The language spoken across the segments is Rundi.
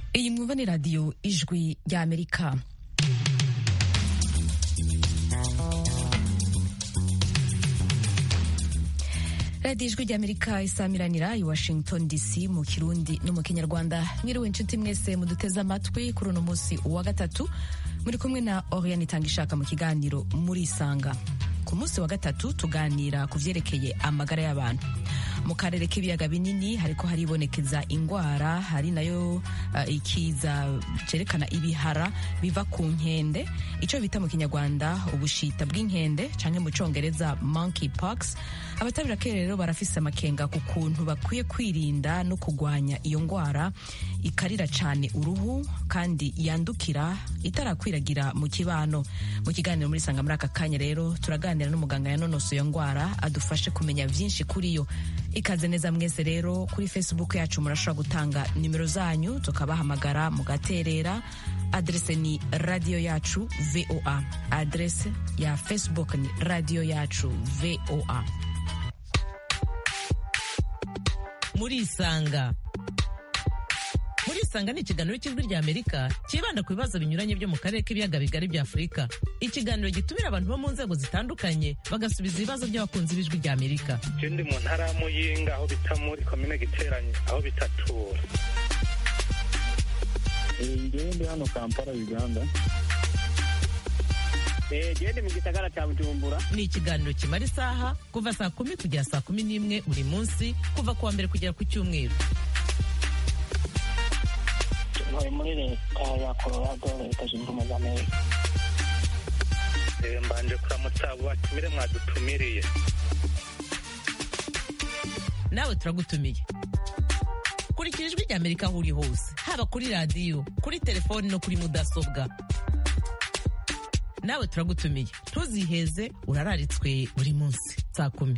Iyi mwumva ni radiyo ijwi ry'Amerika. radiyo ijwi ry'Amerika isamiranira i Washington DC mu Kirundi no mu Kinyarwanda. Mwiriwe inshuti mwese muduteze amatwi kuri uno munsi wa gatatu, muri kumwe na Oriane Itangishaka mu kiganiro Murisanga. Ku munsi wa gatatu tuganira ku vyerekeye amagara y'abantu. Mu karere k'ibiyaga binini hariko haribonekeza ingwara, hari nayo ikiza cerekana ibihara biva ku nkende, ico bita mu Kinyarwanda ubushita bw'inkende canke mu Congereza monkeypox. Abatabira rero barafise amakenga ku kuntu bakwiye kwirinda no kugwanya iyo ngwara ikarira cane uruhu kandi yandukira itarakwiragira mu kibano. Mu kiganiro muri Sanga muri aka kanya rero turaganira n'umuganga yanonosoye iyo ngwara adufashe kumenya vyinshi kuri yo. Ikaze neza mwese rero kuri Facebook yacu murashobora gutanga nimero zanyu tukabahamagara mugaterera. Adrese ni radio yacu VOA. Adrese ya Facebook ni radio yacu VOA. Murisanga ni ikiganiro cy'ijwi ry'Amerika kibanda ku bibazo binyuranye byo mu karere k'ibiyaga bigari bya Afurika. Ikiganiro gitumira abantu bo mu nzego zitandukanye bagasubiza ibibazo by'abakunzi b'ijwi ry'Amerika. Ndi mu ntara ya Muyinga aho bita muri komine Giteranyi aho bitatura. Ndi hano Kampala Uganda. Ndi mu gisagara cya Bujumbura. Ni ikiganiro kimara isaha kuva saa 10 kugera saa 11 buri munsi kuva kuwa mbere kugera ku cyumweru. Muri leta ya Colorado, Leta Zunze Ubumwe za Amerika. Mbanje kuramutsa abo batumire mwadutumiriye. Nawe turagutumiye. Kurikira ijwi ry'Amerika aho uri hose, haba kuri radiyo, kuri telefoni no kuri mudasobwa. Nawe turagutumiye, ntuziheze, urararitswe buri munsi saa 10.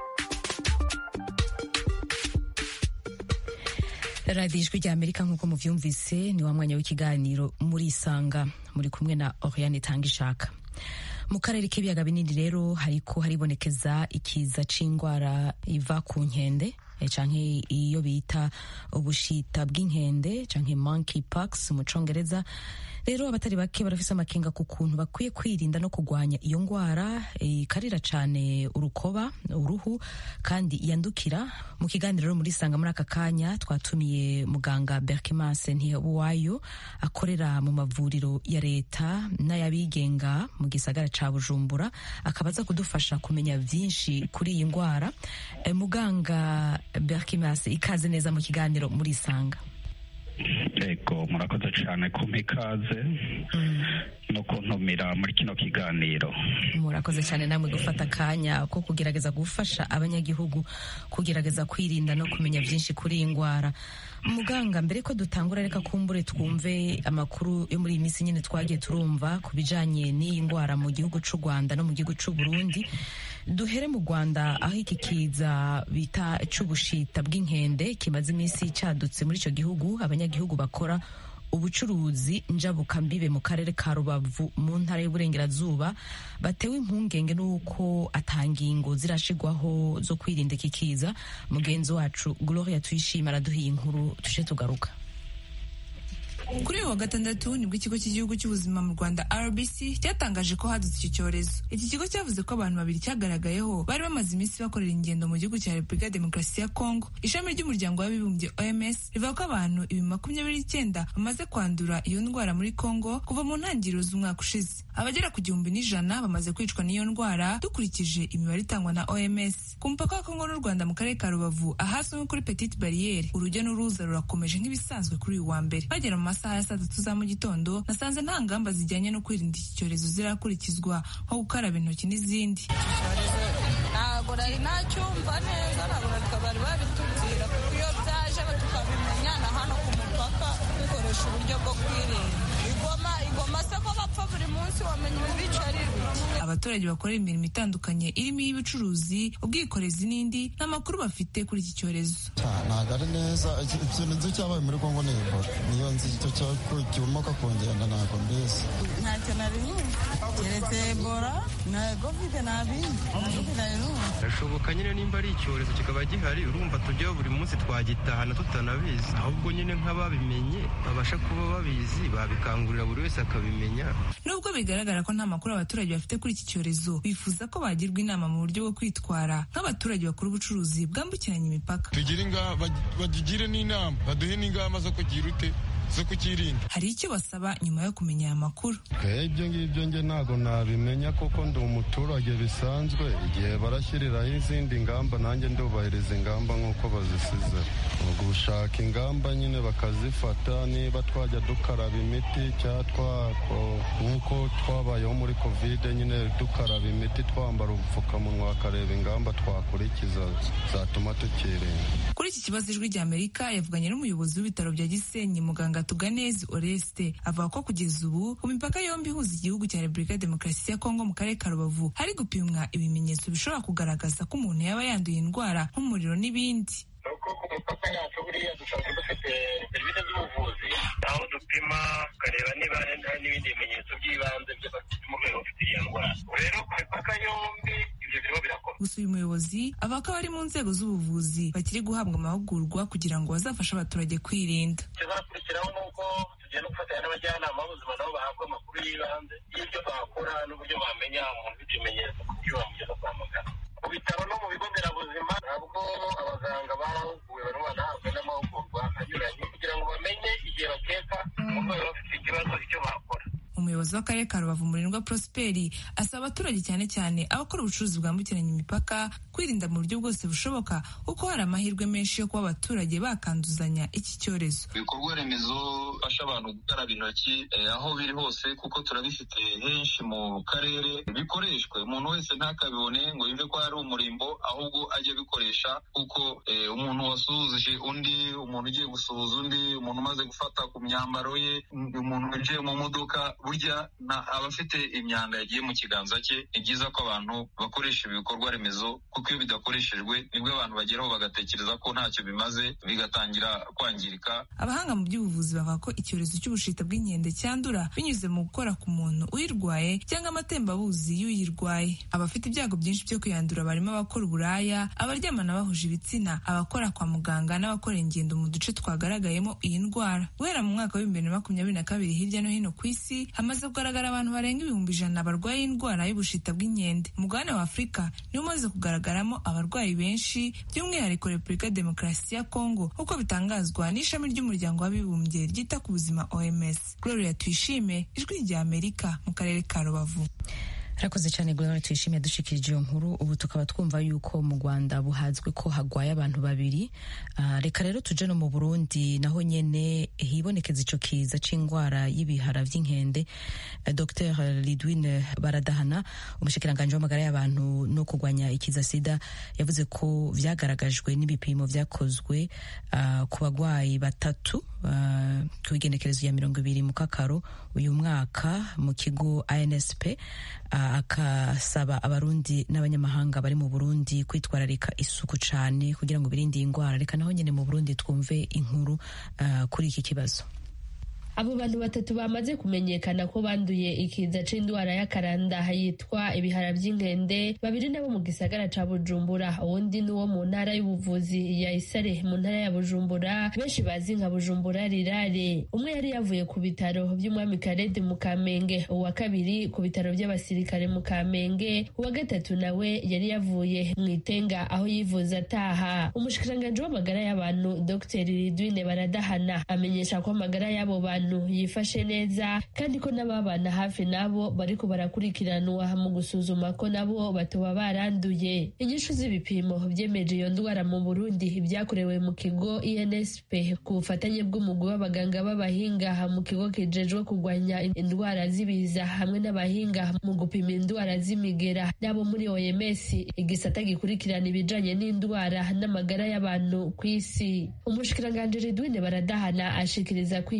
radiyo ijwi ry'Amerika nk'uko muvyumvise ni wa mwanya w'ikiganiro Murisanga, muri kumwe na Oriane Itangishaka. Mu karere k'ibiyaga binini rero hariko haribonekeza ikiza c'ingwara iva ku nkende canke iyo bita ubushita bw'inkende canke monkeypox mu Congereza. Rero abatari bake barafise amakenga ku kuntu bakwiye kwirinda no kugwanya iyo ngwara ikarira cane uruhu kandi yandukira. Mu kiganiro rero muri Sanga muri aka kanya twatumiye muganga Berkimanse Ntiyabuwayo akorera mu mavuriro ya leta n'ayabigenga mu gisagara ca Bujumbura, akabaza kudufasha kumenya vyinshi kuri iyi ngwara. Muganga Berkimanse, ikaze neza mu kiganiro muri Sanga. Ego, murakoze cyane kumpa ikaze no kuntumira muri kino kiganiro. Murakoze cyane namwe gufata akanya ko kugerageza gufasha abanyagihugu kugerageza kwirinda no kumenya vyinshi kuri iyi ngwara. Muganga, mbere ko dutangura reka kumbure twumve amakuru yo muri iyi minsi nyine twagiye turumva ku bijanye n'iyi ngwara mu gihugu c'u Rwanda no mu gihugu c'u Burundi. Duhere mu Rwanda aho iki kiza bita c'ubushita bw'inkende kimaze iminsi cadutse muri ico gihugu. Abanyagihugu bakora ubucuruzi njabukambibe mu karere ka Rubavu mu ntara y'Uburengerazuba batewe impungenge n'uko atangingo zirashigwaho zo kwirinda iki kiza. Mugenzi wacu Gloria Tuyishima araduhiye inkuru tuje tugaruka. Kuri uyu wa gatandatu nibwo ikigo cy'igihugu cy'ubuzima mu Rwanda RBC cyatangaje ko hadutse iki cyorezo. Iki kigo cyavuze ko abantu babiri cyagaragayeho bari bamaze iminsi bakorera ingendo mu gihugu cya Repubulika ya Demokarasi ya Kongo. Ishami ry'umuryango w'abibumbye OMS rivuga ko abantu 29 bamaze kwandura iyo ndwara muri Kongo kuva mu ntangiriro z'umwaka ushize. Abagera ku 1,100 bamaze kwicwa n'iyo ndwara dukurikije imibare itangwa na OMS. Ku mupaka wa Kongo n'u Rwanda mu karere ka Rubavu ahazwi nko kuri Petite Barriere, urujya n'uruza rurakomeje nk'ibisanzwe kuri uyu wa mbere. Bagera mu masaha ya saa 3 za mu gitondo, nasanze nta ngamba zijyanye no kwirinda iki cyorezo zirakurikizwa nko gukaraba intoki n'izindi. Ntabwo nari nacyumva neza, ntabwo bari babitubwira kuko iyo byaje tukabimenya na hano ku mupaka dukoresha uburyo bwo kwirinda. Igoma se ko barapfa buri munsi wamenya ibibica ari abaturage bakora imirimo itandukanye irimo iy'ubucuruzi ubwikorezi n'indi nta makuru bafite kuri iki cyorezo. Ntabwo ari neza ikintu nzi cyabaye muri Kongo ni Ebola niyo nzi icyo kimoka kongera ntabwo mbizi ntacyo nari numva keretse Ebola na covid birashoboka nyine nimba ari icyorezo kikaba gihari urumva tujyaho buri munsi twagitahana tutanabizi ahubwo nyine nk'ababimenye babasha kuba babizi babikangurira buri wese akabimenya. Nubwo bigaragara ko nta makuru abaturage bafite kuri iki cyorezo bifuza ko bagirwa inama mu buryo bwo kwitwara nk'abaturage bakora ubucuruzi bwambukiranya imipaka. Bagigire n'inama baduhe n'ingamba zo kugira ute zo kukirinda. Hari icyo basaba nyuma yo kumenya aya makuru. Ibyo ngibyo nge ntabwo nabimenya kuko ndi umuturage bisanzwe igihe barashyiriraho izindi ngamba nanjye ndubahiriza ingamba nk'uko bazisize gushaka ingamba nyine bakazifata niba twajya dukaraba imiti cyangwa nk'uko twabayeho muri covid nyine dukaraba imiti twambara ubupfukamunwa bakareba ingamba twakurikiza zatuma tukirinda. Kuri iki kibazo Ijwi ry'Amerika yavuganye n'umuyobozi w'ibitaro bya Gisenyi muganga Tuganezi Oreste avuga ko kugeza ubu ku mipaka yombi ihuza igihugu cya Repubulika ya Demokarasi ya Kongo mu karere ka Rubavu hari gupimwa ibimenyetso bishobora kugaragaza ko umuntu yaba yanduye indwara nk'umuriro n'ibindi. Nuko ku mipaka yacu buriya dusanzwe dufite serivisi z'ubuvuzi aho dupima tukareba niba n'ibindi bimenyetso by'ibanze by'umurwayi ufite iyo ndwara. Rero ku mipaka yombi ibyo birimo birakorwa. Gusa uyu muyobozi avuga ko abari mu nzego z'ubuvuzi bakiri guhabwa amahugurwa kugira ngo bazafashe abaturage kwirinda. Ikizakurikiraho ni uko tugenda gufatanya n'abajyanama b'ubuzima nabo bahabwa amakuru y'ibanze y'ibyo bakora n'uburyo bamenya umuntu ufite ibimenyetso ku buryo bamugeza kwa muganga. Mu bitaro no mu bigo nderabuzima ntabwo abaganga barahuguwe barimo banahabwa n'amahugurwa anyuranye kugira ngo bamenye igihe bakeka umurwayi bafite ikibazo icyo bakora. Umuyobozi w'akarere ka Rubavu Murindwa Prosperi asaba abaturage cyane cyane abakora ubucuruzi bwambukiranya imipaka kwirinda mu buryo bwose bushoboka kuko hari amahirwe menshi yo kuba abaturage bakanduzanya iki cyorezo. Ibikorwa remezo bifasha abantu gukaraba intoki aho biri hose kuko turabifite henshi mu karere bikoreshwe umuntu wese ntakabibone ngo yumve ko ari umurimbo ahubwo ajye bikoresha kuko umuntu wasuhuje undi umuntu ugiye gusuhuza undi umuntu umaze gufata ku myambaro ye umuntu winjiye mu modoka burya abafite imyanda yagiye mu kiganza cye ni byiza ko abantu bakoresha ibikorwa remezo kuko iyo bidakoreshejwe nibwo abantu bageraho bagatekereza ko ntacyo bimaze bigatangira kwangirika. Abahanga mu by'ubuvuzi bavuga ko icyorezo cy'ubushita bw'inkende cyandura binyuze mu gukora ku muntu uyirwaye cyangwa amatembabuzi y'uyirwaye. Abafite ibyago byinshi byo kuyandura barimo abakora uburaya, abaryamana bahuje ibitsina, abakora kwa muganga n'abakora ingendo mu duce twagaragayemo iyi ndwara. Guhera mu mwaka wa 2022 hirya no hino ku isi hamaze kugaragara abantu barenga 100,000 barwaye indwara y'ubushita bw'inkende. Umugabane wa Afurika niwo umaze kugaragaramo abarwayi benshi by'umwihariko Repubulika ya Demokarasi ya Kongo uko bitangazwa n'ishami ry'umuryango w'abibumbye ryita ku buzima OMS. Gloria Tuyishime, Ijwi ry'Amerika mu karere ka Rubavu. Rakoze cyane Gloria Tuyishime dushikirije iyo nkuru. Ubu tukaba twumva yuko mu Rwanda buhazwe ko hagwaye abantu babiri. Reka rero tuje no mu Burundi naho nyene hibonekeza ico kiza c'ingwara y'ibihara vy'inkende. Dr Lidwine Baradahana umushikiranganje w'amagara y'abantu no kugwanya ikiza sida yavuze ko vyagaragajwe n'ibipimo vyakozwe ku bagwayi batatu ku igenekerezo ya 20 mu Kakaro uyu mwaka mu kigo ANSP. Akasaba abarundi n'abanyamahanga bari mu Burundi kwitwararika isuku cyane kugira ngo birinde iyi ndwara. Reka naho nyene mu Burundi twumve inkuru kuri iki kibazo. Abo bantu batatu bamaze kumenyekana ko banduye ikiza c'indwara y'akaranda yitwa ibihara vy'inkende, babiri nabo mu gisagara ca Bujumbura, uwundi ni wo mu ntara y'ubuvuzi ya Isare mu ntara ya Bujumbura benshi bazi nka Bujumbura rirare. Umwe yari yavuye ku bitaro vy'umwami Karede mu Kamenge, uwa kabiri ku bitaro vy'abasirikare mu Kamenge, uwa gatatu nawe yari yavuye mu Itenga aho yivuza ataha. Umushikiranganje w'amagara y'abantu Dr Lidwine Baradahana amenyesha ko amagara y'abo bantu yifashe neza kandi ko n'ababana hafi nabo bariko barakurikiranwa mu gusuzuma ko nabo batoba baranduye. Inyishu z'ibipimo vyemeje iyo ndwara mu Burundi vyakorewe mu kigo INSP ku bufatanye bw'umugwi w'abaganga b'abahinga mu kigo kijejwe kugwanya indwara z'ibiza hamwe n'abahinga mu gupima indwara z'imigera nabo muri OMS igisata gikurikirana ibijanye n'indwara n'amagara y'abantu ku isi. Umushikiranganje Lidwine Baradahana ashikiriza ko iyo ndwara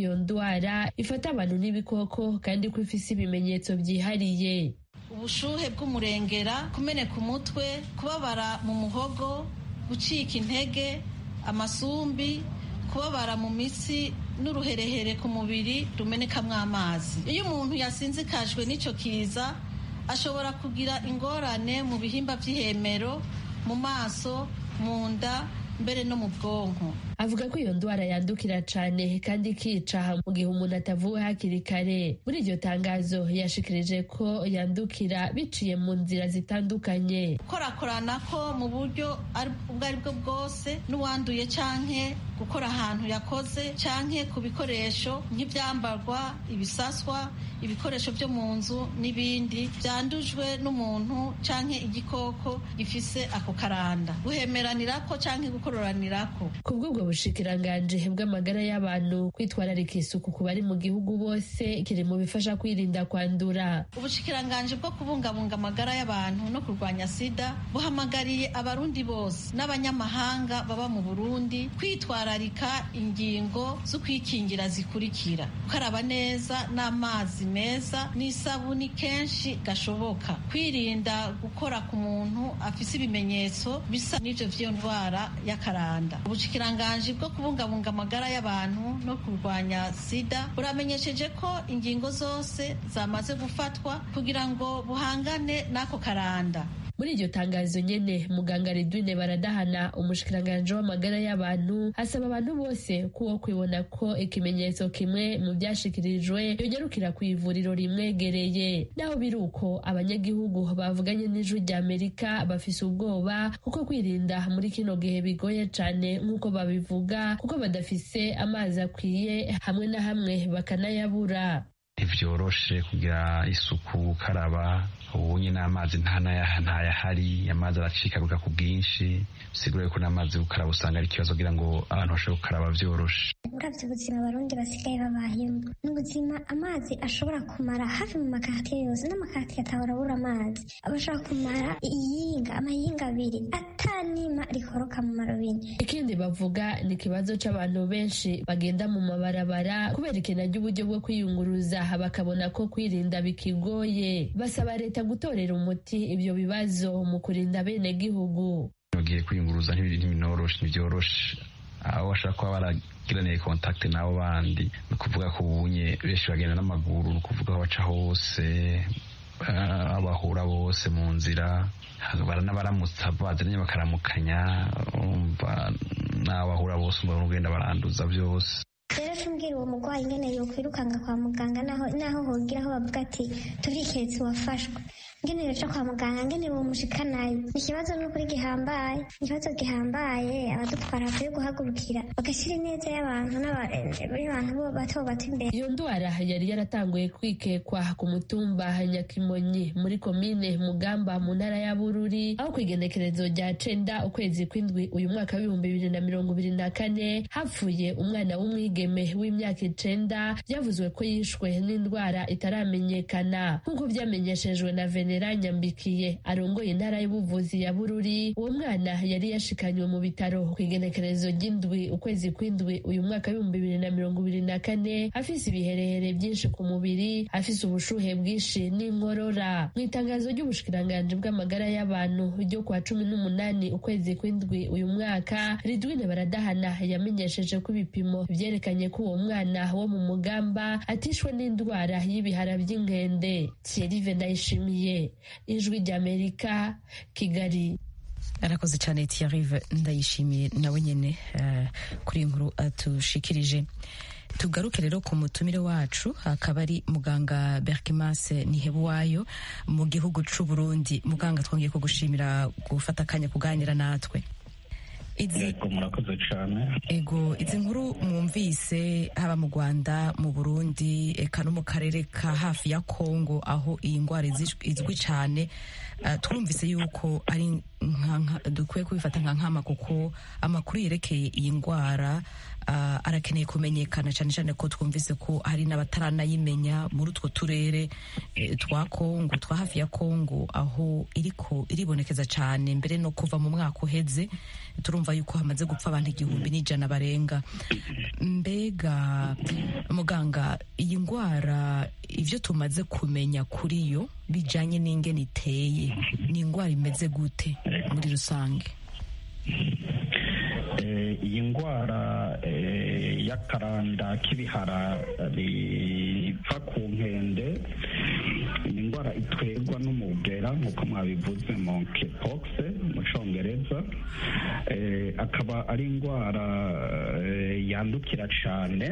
ndwara ifata abantu n'ibikoko kandi ko ifise ibimenyetso byihariye. Ubushuhe bw'umurengera, kumeneka umutwe, kubabara mu muhogo, gucika intege, amasumbi, kubabara mu mitsi n'uruherehere ku mubiri rumenekamwo amazi. Iyo umuntu yasinzikajwe n'ico kiza ashobora kugira ingorane mu bihimba by'ihemero, mu maso, mu nda, mbere no mu bwonko. Avuga ko iyo ndwara yandukira cane kandi ikica mu gihe umuntu atavuwe hakiri kare. Muri iryo tangazo yashikirije ko yandukira biciye mu nzira zitandukanye. Gukorakorana ko mu buryo ubwo ari bwo bwose n'uwanduye canke gukora ahantu yakoze canke ku bikoresho nk'ivyambarwa, ibisaswa, ibikoresho byo mu nzu n'ibindi byandujwe n'umuntu canke igikoko gifise ako karanda. Guhemeranirako canke gukororanirako. Kubw'ubwo ubushikiranganje bw'amagara y'abantu kwitwararika isuku ku bari mu gihugu bose kiri mu bifasha kwirinda kwandura. Ubushikiranganje bwo kubungabunga amagara y'abantu no kurwanya sida buhamagariye abarundi bose n'abanyamahanga baba mu Burundi kwitwararika ingingo zo kwikingira zikurikira: gukaraba neza n'amazi meza n'isabuni kenshi gashoboka, kwirinda gukora ku muntu afise ibimenyetso bisa n'ivyo vy'iyo ndwara y'akaranda. Ubushikiranganje bwo kubungabunga amagara y'abantu no kurwanya sida buramenyesheje ko ingingo zose zamaze gufatwa kugira ngo buhangane n'ako karanda. Muri iryo tangazo nyene muganga Ridwine Baradahana, umushikiranganje w'amagara y'abantu, asaba abantu bose kuwo kwibona ko ikimenyetso kimwe mu byashikirijwe yogerukira ku ivuriro rimwegereye. Naho biruko abanyagihugu bavuganye n'ijwi ry'Amerika bafise ubwoba kuko kwirinda muri kino gihe bigoye cane nk'uko babivuga, kuko badafise amazi akwiye hamwe na hamwe bakanayabura. Ntivyoroshe kugira isuku, gukaraba ubunye n'amazi ntayahari, amazi aracikagurika ku bwinshi, bisigura yuko n'amazi gukaraba usanga ari ikibazo kugira ngo abantu bashobore gukaraba vyoroshe. Uravye ubuzima abarundi basigaye babayemo n'ubuzima amazi ashobora kumara hafi mu makartiye yose, n'amakartiye atahora abura amazi, abashobora kumara amahinga abiri atanima rikoroka mu marobine. Ikindi bavuga ni ikibazo c'abantu benshi bagenda mu mabarabara kubera ikena ry'uburyo bwo kwiyunguruza, bakabona ko kwirinda bikigoye. Basaba leta gutorera umuti ivyo bibazo mu kurinda bene gihugu. Bagiye kwiyunguruza ntibyoroshe, aho bashaka kuba baragiraniye kontakte n'abo bandi, ni ukuvuga ko ubunye benshi bagenda n'amaguru, ni ukuvuga aho baca hose, abahura bose mu nzira, baranabaramutsa bazanye bakaramukanya, n'abahura bose ugenda baranduza byose. Rero tumbwira uwo murwayi ingene yokwirukanga kwa muganga naho hogira aho bavuga ati turiketse wafashwe, ingene yoca kwa muganga, ingene bomushikanayo. Ikibazo n'ukuri gihambaye, ikibazo gihambaye abadutwara bakwiye guhagurukira bagashira ineza y'abantu n'abantu bo bato imbere. Iyo ndwara yari yaratanguye kwikekwa ku mutumba Nyakimonyi muri komine Mugamba mu ntara ya Bururi, aho kwigenekerezo rya 9 ukwezi kw'indwi uyu mwaka wa 2024 hapfuye umwana w'umwigeme w'imyaka 9 byavuzwe ko yishwe n'indwara itaramenyekana nk'uko vyamenyeshejwe na Venera Nyambikiye arongoye intara y'ubuvuzi ya Bururi. Uwo mwana yari yashikanywe mu bitaro kwigenekerezo ry'indwi ukwezi kw'indwi uyu mwaka wa 2024 afise ibiherehere byinshi ku mubiri, afise ubushuhe bwinshi n'inkorora. Mu itangazo ry'ubushikiranganje bw'amagara y'abantu ryo kwa 18 ukwezi kw'indwi uyu mwaka, Ridwine Baradahana yamenyesheje ko ibipimo vyerekanye ko uwo mwana wo mu Mugamba atishwe n'indwara y'ibihara by'inkende. Thierry Ndayishimiye, Ijwi ry'Amerika, Kigali. Arakoze cyane Thierry Ndayishimiye nawe nyene kuri inkuru atushikirije. Tugaruke rero ku mutumire wacu akaba ari muganga Berkimanse Nihebuwayo mu gihugu c'u Burundi. Muganga, twongeye ko gushimira gufata akanya kuganira natwe. Murakoze cyane. Ego, izi nkuru mwumvise haba mu Rwanda, mu Burundi, eka no mu karere ka hafi ya Kongo aho iyi ndwara izwi cyane, twumvise yuko ari dukwiye kubifata nka nkama, kuko amakuru yerekeye iyi ndwara arakeneye kumenyekana, cyane cyane ko twumvise ko hari n'abataranayimenya muri utwo turere twa Kongo, twa hafi ya Kongo, aho iribonekeza cyane. Mbere no kuva mu mwaka uheze turumva yuko hamaze gupfa abantu 1,100 barenga. Mbega muganga, iyi ndwara ivyo tumaze kumenya kuri yo bijanye n'ingene iteye, ni indwara imeze gute muri rusange? Iyi ndwara y'akaranda k'ibihara bipfa ku nkende ni indwara itwerwa n'umugera nk'uko mwabivuze monkeypox mu Congereza. Akaba ari indwara yandukira cyane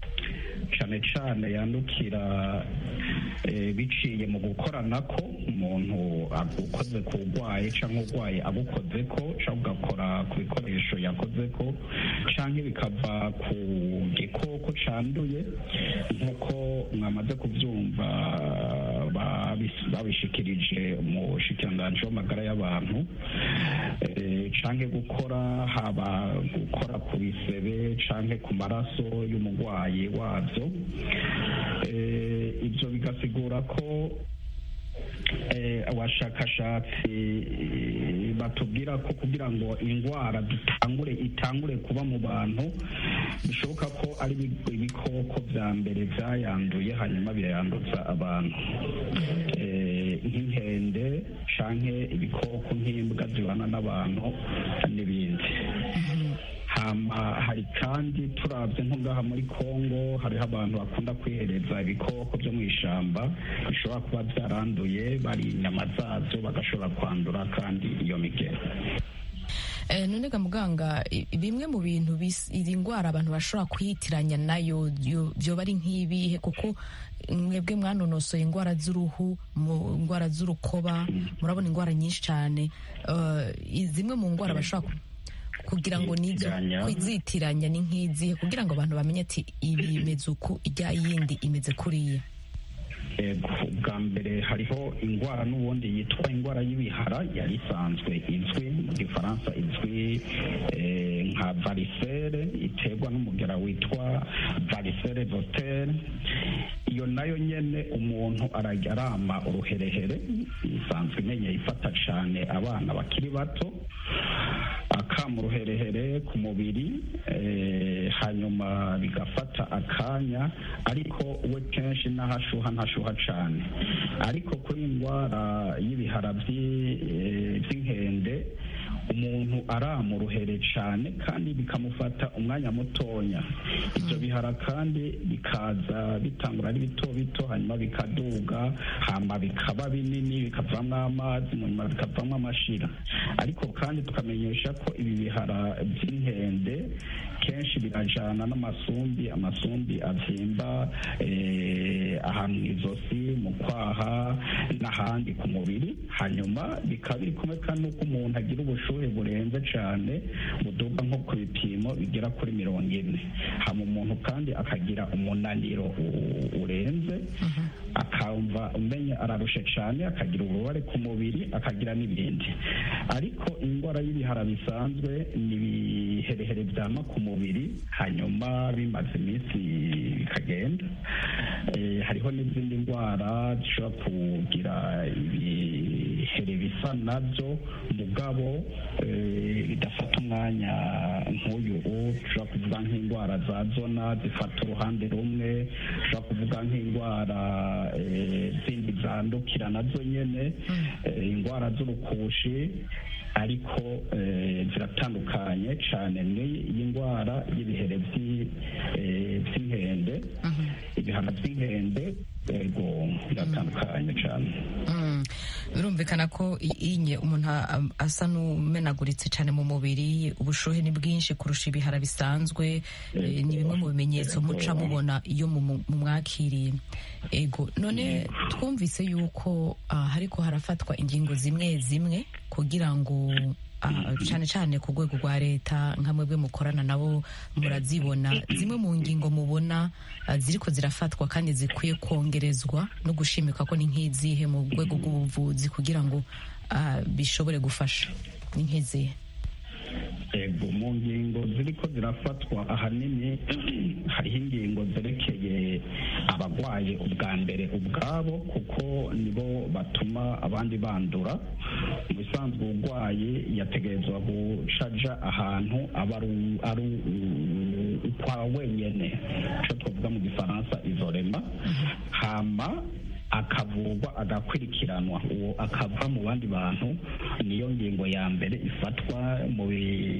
yandukira biciye mu gukoranako, umuntu agukoze ku urwaye cyangwa urwaye agukoze ko cyangwa ugakora ku bikoresho yakoze ko, cyangwa bikava ku gikoko cyanduye nk'uko mwamaze kubyumva babishikirije mu bushikiranganji w'amagara y'abantu, cyangwa haba gukora ku bisebe cyangwa ku maraso y'umurwayi wabyo. Ibyo bigasigura ko abashakashatsi batubwira ko kugira ngo indwara itangure kuba mu bantu, bishoboka ko ari ibikoko bya mbere byayanduye hanyuma birayanduza abantu, nk'inkende canke ibikoko nk'imbwa zibana n'abantu n'ibindi. Hari kandi turavye nko ngaha muri Kongo, hariho abantu bakunda kwihereza ibikoko byo mu ishamba bishobora kuba byaranduye, bari inyama zazo bagashobora kwandura kandi iyo migero. None ga muganga, bimwe mu bintu iri ndwara abantu bashobora kuyitiranya nayo byoba ari nk'ibihe? Kuko mwebwe mwanonosoye indwara z'uruhu, indwara z'urukoba, murabona indwara nyinshi cyane. Zimwe mu ndwara bashobora kugira ngo nizo kwizitiranya ni nk'izihe, kugira ngo abantu bamenye ati ibi imeze uku, ijya yindi imeze kuriya? Bwa mbere hariho indwara n'ubundi yitwa indwara y'ibihara, yari isanzwe izwi mu gifaransa, izwi nka varicelle, iterwa n'umugera witwa varicelle zoster. Iyo nayo nyene umuntu arama uruherehere, isanzwe imenye ifata cyane abana bakiri bato, akama uruherehere ku mubiri, hanyuma bigafata akanya, ariko we kenshi n'ahashuha ntashuha cyane. Ariko kuri indwara y'ibihara by'inkende umuntu arama uruhere cyane kandi bikamufata umwanya mutonya. Ibyo bihara kandi bikaza bitangura ari bito bito, hanyuma bikaduga, hama bikaba binini, bikavamo amazi, nyuma bikavamo amashira. Ariko kandi tukamenyesha ko ibi bihara by'inkende kenshi birajana n'amasumbi avyimba ahantu mw'izosi, mu kwaha n'ahandi ku mubiri, hanyuma bikaba biri kumwe kandi n'uko umuntu agira ubushuhe burenze cyane, buduga nko ku bipimo bigera kuri 40. hama umuntu kandi akagira umunaniro urenze, akumva umenye ararushe cyane, akagira ububabare ku mubiri, akagira n'ibindi. Ariko indwara y'ibihara bisanzwe ni ibiherehere byama ku mubiri, hanyuma bimaze iminsi bikagenda. Hariho n'izindi ndwara zishobora kugira ibihere bisa nabyo mugabo bidafata umwanya nk'uyu. Ushobora kuvuga nk'indwara za zona zifata uruhande rumwe, ushobora kuvuga nk'indwara zindi zandukira nazo nyene, indwara z'urukushi, ariko ziratandukanye cyane n'iyi ndwara y'ibihere by'inkende. Ibihara by'inkende yego biratandukanye cyane. Birumvikana ko inye umuntu asa n'umenaguritse cyane mu mubiri, ubushuhe ni bwinshi kurusha ibihara bisanzwe. Ni bimwe mu bimenyetso muca mubona iyo mumwakiriye. Ego, none twumvise yuko hariko harafatwa ingingo zimwe kugira ngo cyane cyane ku rwego rwa leta, nka mwebwe mukorana nabo murazibona, zimwe mu ngingo mubona ziriko zirafatwa kandi zikwiye kongerezwa no gushimika ko ni nk'izihe mu rwego rw'ubuvuzi kugira ngo bishobore gufasha? ni nk'izihe? Ego, mu ngingo ziriko zirafatwa ahanini hariho ingingo zerekeye abagwaye ubwa mbere ubwabo, kuko nibo batuma abandi bandura. Mu bisanzwe urwaye yategerezwa gucaja ahantu aba ari ukwa wenyene, ico twavuga mu gifaransa isolema, hama akavurwa agakurikiranwa, uwo akava mu bandi bantu. Niyo ngingo ya mbere ifatwa mu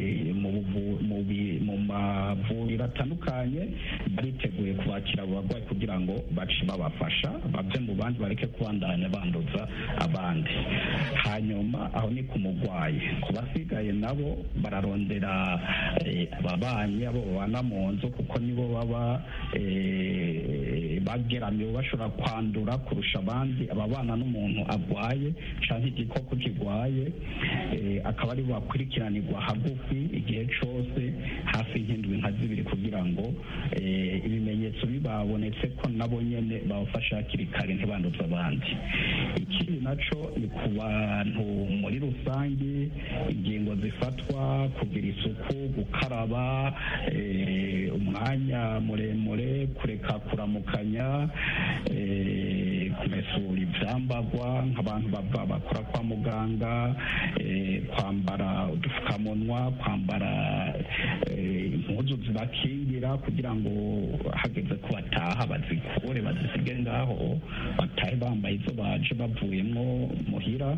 mavuriro atandukanye, bariteguye kubakira abo barwayi kugira ngo bace babafasha bave mu bandi, bareke kubandanya banduza abandi. Hanyuma aho ni ku murwayi. Ku basigaye nabo bararondera ababanyi, abo babana mu nzu, kuko nibo baba bageramiwe, bashobora kwandura kurusha abandi. Ababana n'umuntu agwaye canke igikoko kigwaye, akaba ari bakurikiranirwa hagufi igihe cose, hafi nk'indwi nka zibiri, kugira ngo ibimenyetso bibabonetse ko nabo nyene babafasha hakiri kare ntibanduza abandi. Ikindi naco ni ku bantu muri rusange, ingingo zifatwa: kugira isuku, gukaraba umwanya muremure, kureka kuramukanya, kumesura ivyambagwa nk'abantu bakora kwa muganga, kwambara udufukamunwa, kwambara impuzu zibakingira kugira ngo hageze ko bataha bazikure, bazisige ngaho, batahe bambaye izo baje bavuyemwo muhira.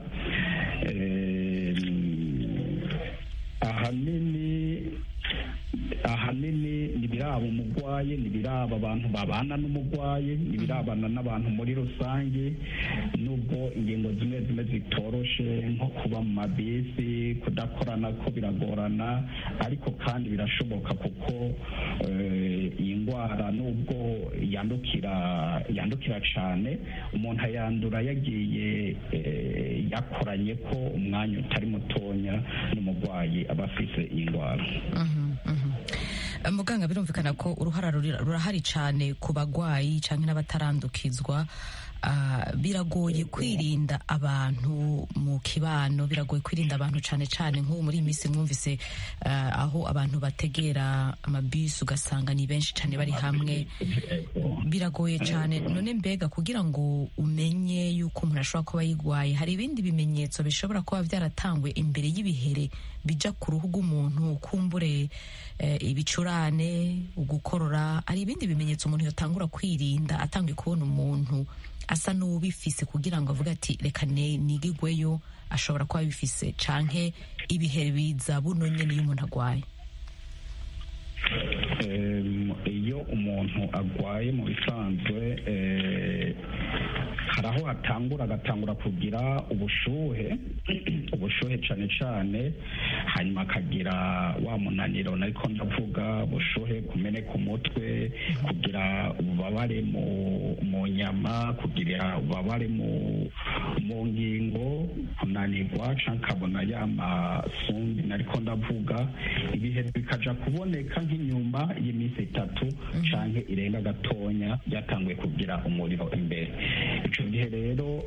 ahanini nibiraba umugwaye, nibiraba abantu babana n'umugwaye, nibirabana n'abantu muri rusange. Nubwo ingingo zimwe zimwe zitoroshe, nko kuba mu mabisi, kudakorana ko biragorana, ariko kandi birashoboka, kuko iyi ndwara nubwo yandukira cane, umuntu ayandura yagiye yakoranye ko umwanya utari mutonya n'umugwayi aba afise iyi ndwara. Muganga, birumvikana ko uruhara rurahari cyane ku bagwayi canke n'abatarandukizwa. Biragoye kwirinda abantu mu kibano, biragoye kwirinda abantu cane cane nk'ubu muri iyi minsi mwumvise aho abantu bategera amabisi ugasanga ni benshi cane bari hamwe, biragoye cane. None mbega kugira ngo umenye yuko umuntu ashobora kuba yigwaye, hari ibindi bimenyetso bishobora kuba vyaratangwe imbere y'ibihere bija ku ruhu rw'umuntu, kumbure ibicurane, ugukorora? Hari ibindi bimenyetso umuntu yotangura kwirinda atangiye kubona umuntu asa n'ubifise, kugira ngo avuge ati reka nigigweyo, ashobora kuba bifise, canke ibihere biza buno nyene iyo umuntu agwaye? Iyo umuntu agwaye mu bisanzwe hari aho agatangura kugira ubushuhe cane cane, hanyuma akagira wa munaniro nariko ndavuga, ubushuhe, kumeneka umutwe, kugira ububabare mu nyama, kugira ububabare mu ngingo, kunanirwa canke akabona ya masumbi nariko ndavuga. Ibihe bikaja kuboneka nk'inyuma y'iminsi 3 canke irenga gatonya byatanguye kugira umuriro imbere. Ico gihe rero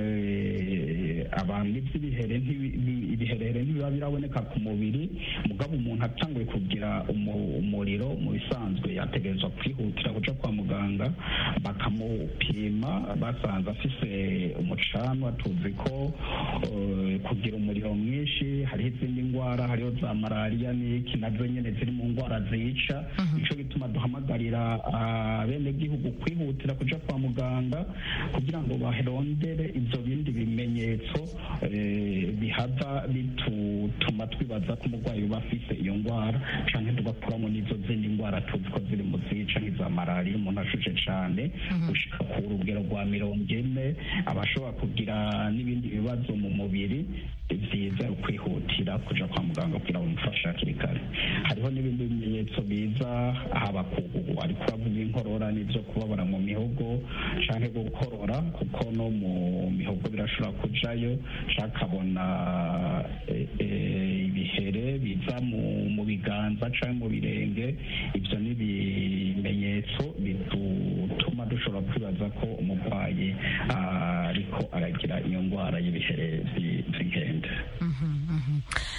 abantu ibiherere ntibiba biraboneka ku mubiri, mugabo umuntu atanguye kugira umuriro, mu bisanzwe yategerezwa kwihutira kuja kwa muganga bakamupima, basanze afise umucanwa. Tuzi ko kugira umuriro mwinshi hariho izindi ndwara, hariho za malariya n'iki, nazo nyene ziri mu ndwara zica. Nico gituma duhamagarira abenegihugu kwihutira kuja kwa muganga kugira ngo barondere ivyo bindi bimenyetso bihava bituma twibaza ko umurwayi uba afise iyo ndwara, canke tugakuramo n'izo zindi ndwara tuzi ko ziri mu zica nk'iza malariya. Umuntu ashushe cane gushika ku rugero rwa 40 aba ashobora kugira n'ibindi bibazo mu mubiri, vyiza kwihutira kuja kwa muganga kugira bamufashe hakiri kare. Hariho n'ibindi bimenyetso biza, haba ariko bavuga inkorora n'ivyo kubabara mu mihogo canke gukorora, kuko no mu mihogo birashobora kujayo, canke akabona ibihere biza mu biganza canke mu birenge. Ivyo ni ibimenyetso bituma dushobora kwibaza ko umurwayi ariko aragira iyo ndwara y'ibihere vy'inkende.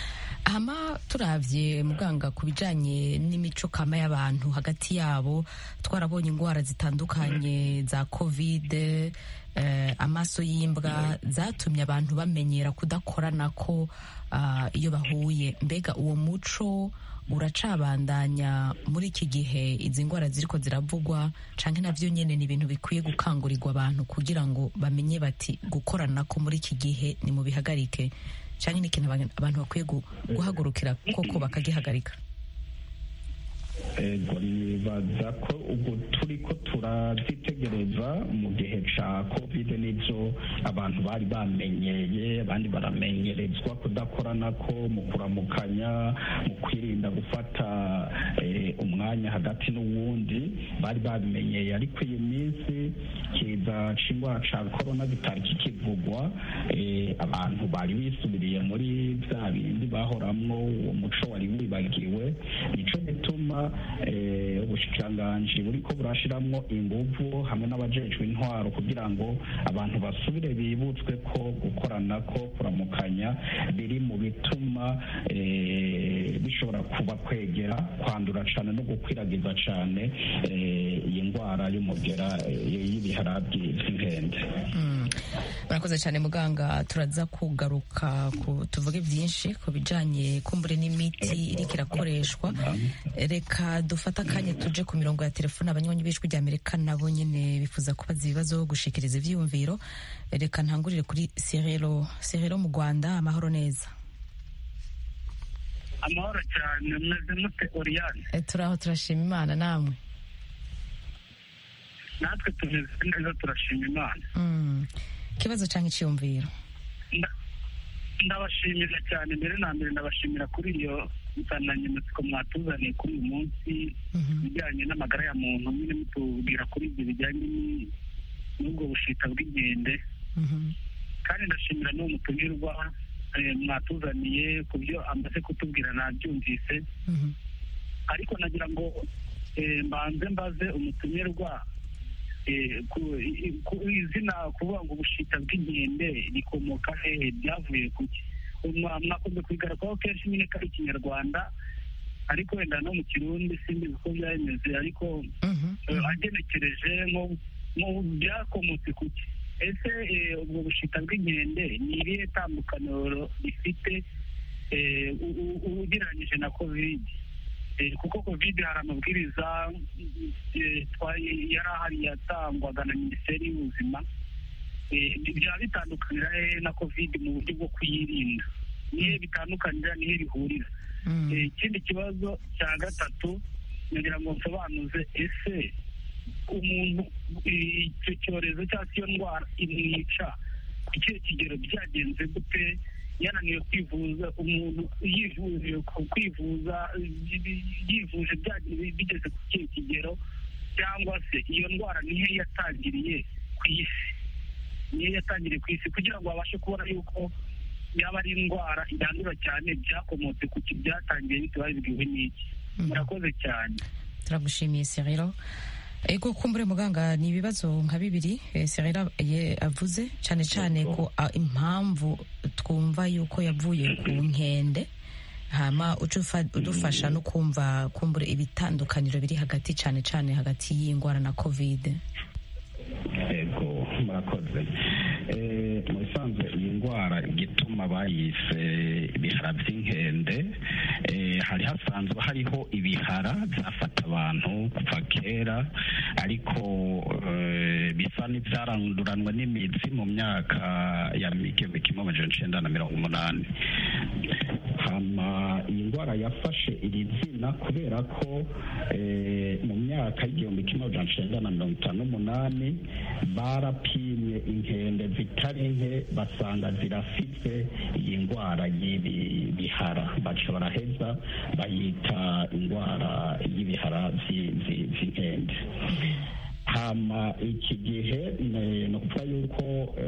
turavye muganga ku bijanye n'imico kama y'abantu hagati yabo twarabonye indwara zitandukanye za covid amaso y'imbwa zatumye abantu bamenyera kudakoranako iyo bahuye. Mbega uwo muco uracabandanya muri iki gihe izi ndwara ziriko ziravugwa canke navyo nyene ni ibintu bikwiye gukangurirwa abantu kugira ngo bamenye bati gukoranako muri iki gihe ni mu bihagarike canke ni ikintu abantu bakwiye guhagurukira koko bakagihagarika? ego nibaza ko ubu turiko turazitegereza mu gihe ca covid n'ivyo abantu bari bamenyeye, abandi baramenyerezwa kudakoranako mu kuramukanya, mu kwirinda gufata umwanya hagati n'uwundi, bari babimenyeye. Ariko iyi minsi kiza c'ingwara ca corona bitari kikivugwa, abantu bari bisubiriye muri vya bindi bahoramwo, uwo muco wari wibagiwe. Nico gituma ubushikiranganji buriko burashiramwo inguvu hamwe n'abajejwe intwaro kugira ngo abantu basubire bibutswe ko gukoranako, kuramukanya biri mu bituma bishobora kuba kwegera, kwandura cane no gukwiragiza cane iyi ndwara y'umugera y'ibiharabyi vy'inkende. Murakoze cyane muganga, turaza kugaruka tuvuge byinshi ku bijanye kumbure n'imiti iriko irakoreshwa. Reka dufata akanya tuje ku mirongo ya telefone, abanywanyi b'ijwi rya Amerika nabo nyene bifuza kubaza ibibazo, gushikiriza ivyiyumviro. Reka ntangurire kuri Serero mu Rwanda. Amahoro neza? Amahoro cyane, meze mute Oriane? Turaho turashima Imana, namwe? Natwe tumeze neza turashima Imana. Ikibazo canke iciyumviro? Ndabashimira cyane, mbere na mbere ndabashimira kuri iyo nsanganyamatsiko mwatuzaniye kuri uyu munsi bijyanye n'amagara ya muntu, nyine mutubwira kuri ibyo bijyanye n'ubwo bushita bw'inkende. Kandi ndashimira n'uwo mutumirwa mwatuzaniye ku byo amaze kutubwira nabyumvise. Ariko nagira ngo mbanze mbaze umutumirwa ku izina kuvuga ngo ubushita bw'inkende rikomoka hehe, byavuye kuki? Mwakunze kubigarukaho kenshi nyine ko ari Ikinyarwanda, ariko wenda no mu Kirundi simbizi uko byameze, ariko agenekereje nko byakomotse kuki? Ese ubwo bushita bw'inkende ni irihe tandukaniro rifite ugereranyije na covid? Kuko covid hari amabwiriza yari ahari yatangwaga na Minisiteri y'Ubuzima, byaba bitandukanira na covid mu buryo bwo kuyirinda? Nihe bitandukanira, nihe bihurira? Ikindi kibazo cya gatatu nagira ngo nsobanuze, ese umuntu icyo cyorezo cyangwa iyo ndwara imwica ku kihe kigero, byagenze gute? Yananiwe kwivuza, umuntu yivuje bigeze ku kihe kigero? Cyangwa se iyo ndwara nihe yatangiriye ku isi? Niyo yatangiriye ku isi kugira ngo babashe kubona yuko yaba ari indwara yandura cyane, byakomotse ku byatangiye bite, babibwiwe n'iki? Murakoze cyane. Turagushimiye Serero. Ego kumbure muganga, ni ibibazo nka bibiri Serero avuze, cyane cyane ko impamvu twumva yuko yavuye ku nkende, hama udufasha no kumva kumbure ibitandukaniro biri hagati, cyane cyane hagati y'indwara na covid. Ego murakoze. Mu bisanzwe iyi ndwara igituma bayise ibihara by'inkende, hari hasanzwe hariho ibihara byafata abantu kuva kera, ariko bisa n'ibyaranduranwa n'imitsi mu myaka ya 1980. Hama iyi ndwara yafashe iri zina kubera ko mu myaka y'1958 barapimye inkende zitari nke basanga zirafite iyi ndwara y'ibi bihara, baca baraheza bayita indwara y'ibihara by'inkende. Hama iki gihe ni ukuvuga yuko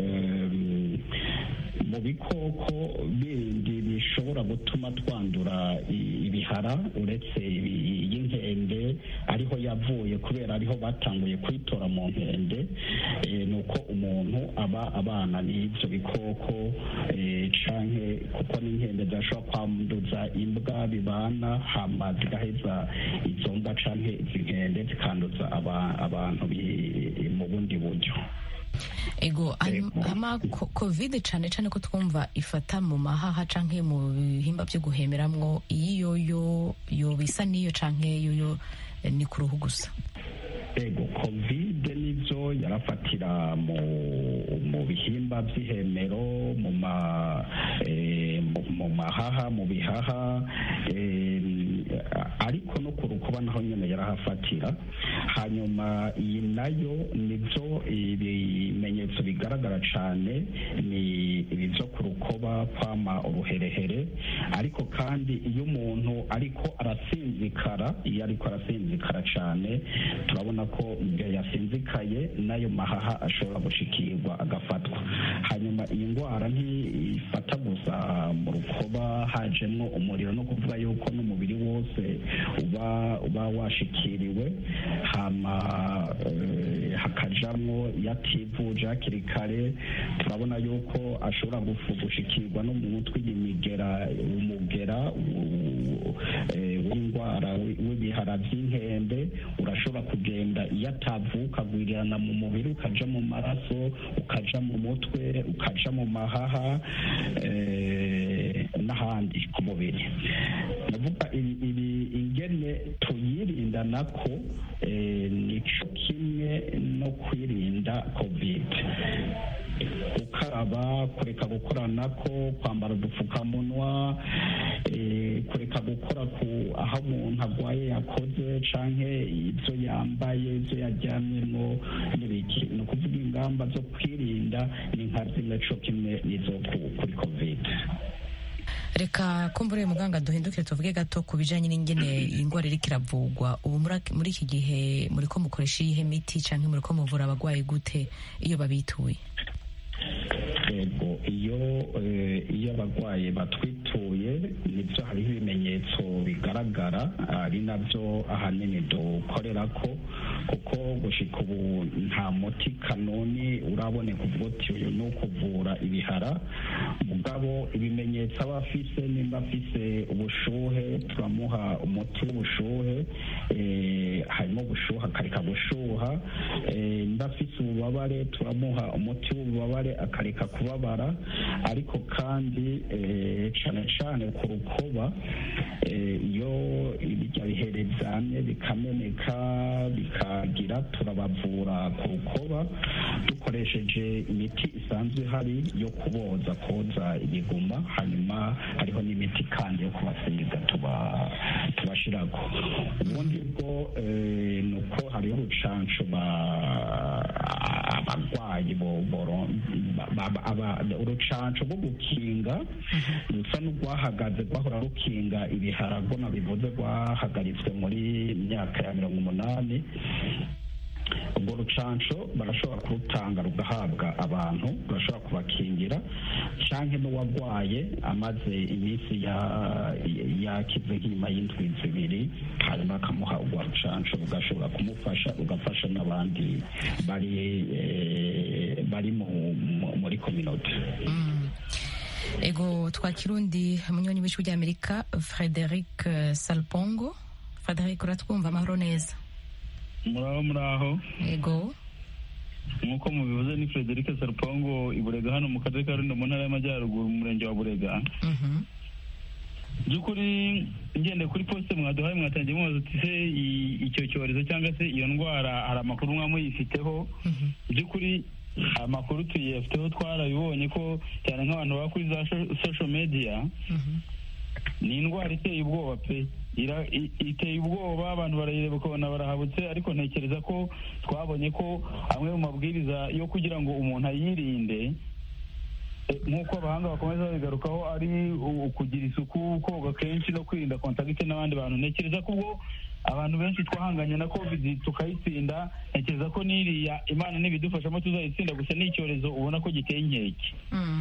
mu bikoko bindi bishobora gutuma twandura ibihara uretse y'inkende ariho yavuye, kubera ariho batanguye kwitora mu nkende, ni uko umuntu aba abana n'ibyo bikoko canke kuko n'inkende zirashobora kwanduza imbwa bibana hama zigaheza izo mbwa canke izi nkende zikanduza abantu mu bundi buryo. Ego ama covid cane cane ko twumva ifata mu mahaha canke mu bihimba byo guhemeramwo, iyo yo bisa niyo canke yo ni ku ruhu gusa? Ego covid nivyo yarafatira mu bihimba by'ihemero, mu mahaha, mu bihaha, ariko no ku rukuba naho nyene yarahafatira. Hanyuma iyi nayo nivyo ibimenyetso bigaragara cane ni ibivyo ku rukoba, kwama uruherehere, ariko kandi iyo umuntu ariko arasinzikara cane turabona ko igihe yasinzikaye n'ayo mahaha ashobora gushikirwa agafatwa. Hanyuma iyi ndwara ntifata gusa mu rukoba hajemwo umuriro, no kuvuga yuko n'umubiri wose uba washikiriwe, hama hakajamwo yativuje hakiri kare. Turabona yuko ashobora gushikirwa no mu mutwe umugera w'indwara w'ibihara by'inkende urashobora kugenda iyo atavuka agwirirana mu mubiri, ukaja mu maraso, ukaja mu mutwe, ukaja mu mahaha n'ahandi ku mubiri. ndavuga ibi ingene tuyirinda nako nico kimwe no kwirinda covid. Gukaraba, kureka gukoranako, kwambara udupfukamunwa, kureka gukora aho umuntu agwaye yakoze canke ivyo yambaye, ivyo yaryamyemo n'ibiki. Ni ukuvuga ingamba zo kwirinda ni nka zimwe co kimwe nizo kuri covid. Reka kumbure muganga duhindukire tuvuge gato ku bijanye n'ingene ingwara iriko iravugwa ubu muri iki gihe. Muriko mukoresha iyihe miti canke muriko muvura abagwayi gute iyo babituye? Yego, iyo abagwayi batwituye nivyo hariho ibimenyetso bigaragara, ari navyo ahanini dukorerako, kuko gushika ubu nta muti kanoni uraboneka uvuga uti uyu ni ukuvura ibihara. Mugabo ibimenyetso aba afise, nimba afise ubushuhe turamuha umuti w'ubushuhe, harimo gushuha akareka gushuha. Nimba afise ububabare turamuha umuti w'ububabare akareka kubabara. Ariko kandi cane cane ku rukoba, iyo ibirya bihere vyamye bikameneka bikagira, turabavura ku rukoba dukoresheje imiti isanzwe ihari yo koza ibiguma. Hanyuma hariho n'imiti kandi yo kubasiga tubashirako. ubundi bwo nuko hariho urucanco abagwayi urucanco rwo gukinga rusa n'urwahagaze, rwahora rukinga ibiharago nabivuze, rwahagaritswe muri myaka ya 80. ubwo rucanco barashobora kurutanga rugahabwa abantu, barashobora kubakingira, canke n'uwagwaye amaze iminsi yakize nk'inyuma y'indwi 2, hanyuma bakamuha urwo rucanco rugashobora kumufasha, rugafasha n'abandi bari muri communauté. Ego twakirundi munyoni w'ijwi ry'Amerika Frederic Salpongo. Frederic, uratwumva? Amahoro neza? Muraho. Yego, nk'uko mubivuze ni Frederic Salpongo i Burega, hano mu karere ka Rulindo mu ntara y'Amajyaruguru mu murenge wa Burega. By'ukuri ngende kuri poste mwaduhaye mwatangiye mubaza uti se icyo cyorezo cyangwa se iyo ndwara hari amakuru mwamuyifiteho? By'ukuri amakuru tuyafiteho, twarabibonye ko cyane nk'abantu baba kuri za social media, ni indwara iteye ubwoba pe, iteye ubwoba, abantu barayireba ukabona barahabutse. Ariko ntekereza ko twabonye ko amwe mu mabwiriza yo kugira ngo umuntu ayirinde, nk'uko abahanga bakomeza babigarukaho, ari ukugira isuku, koga kenshi no kwirinda kontakite n'abandi bantu. Ntekereza ko ubwo abantu benshi twahanganye na covid tukayitsinda, ntekereza ko n'iriya Imana nibidufashamo tuzayitsinda. Gusa ni icyorezo ubona ko giteye inkeke.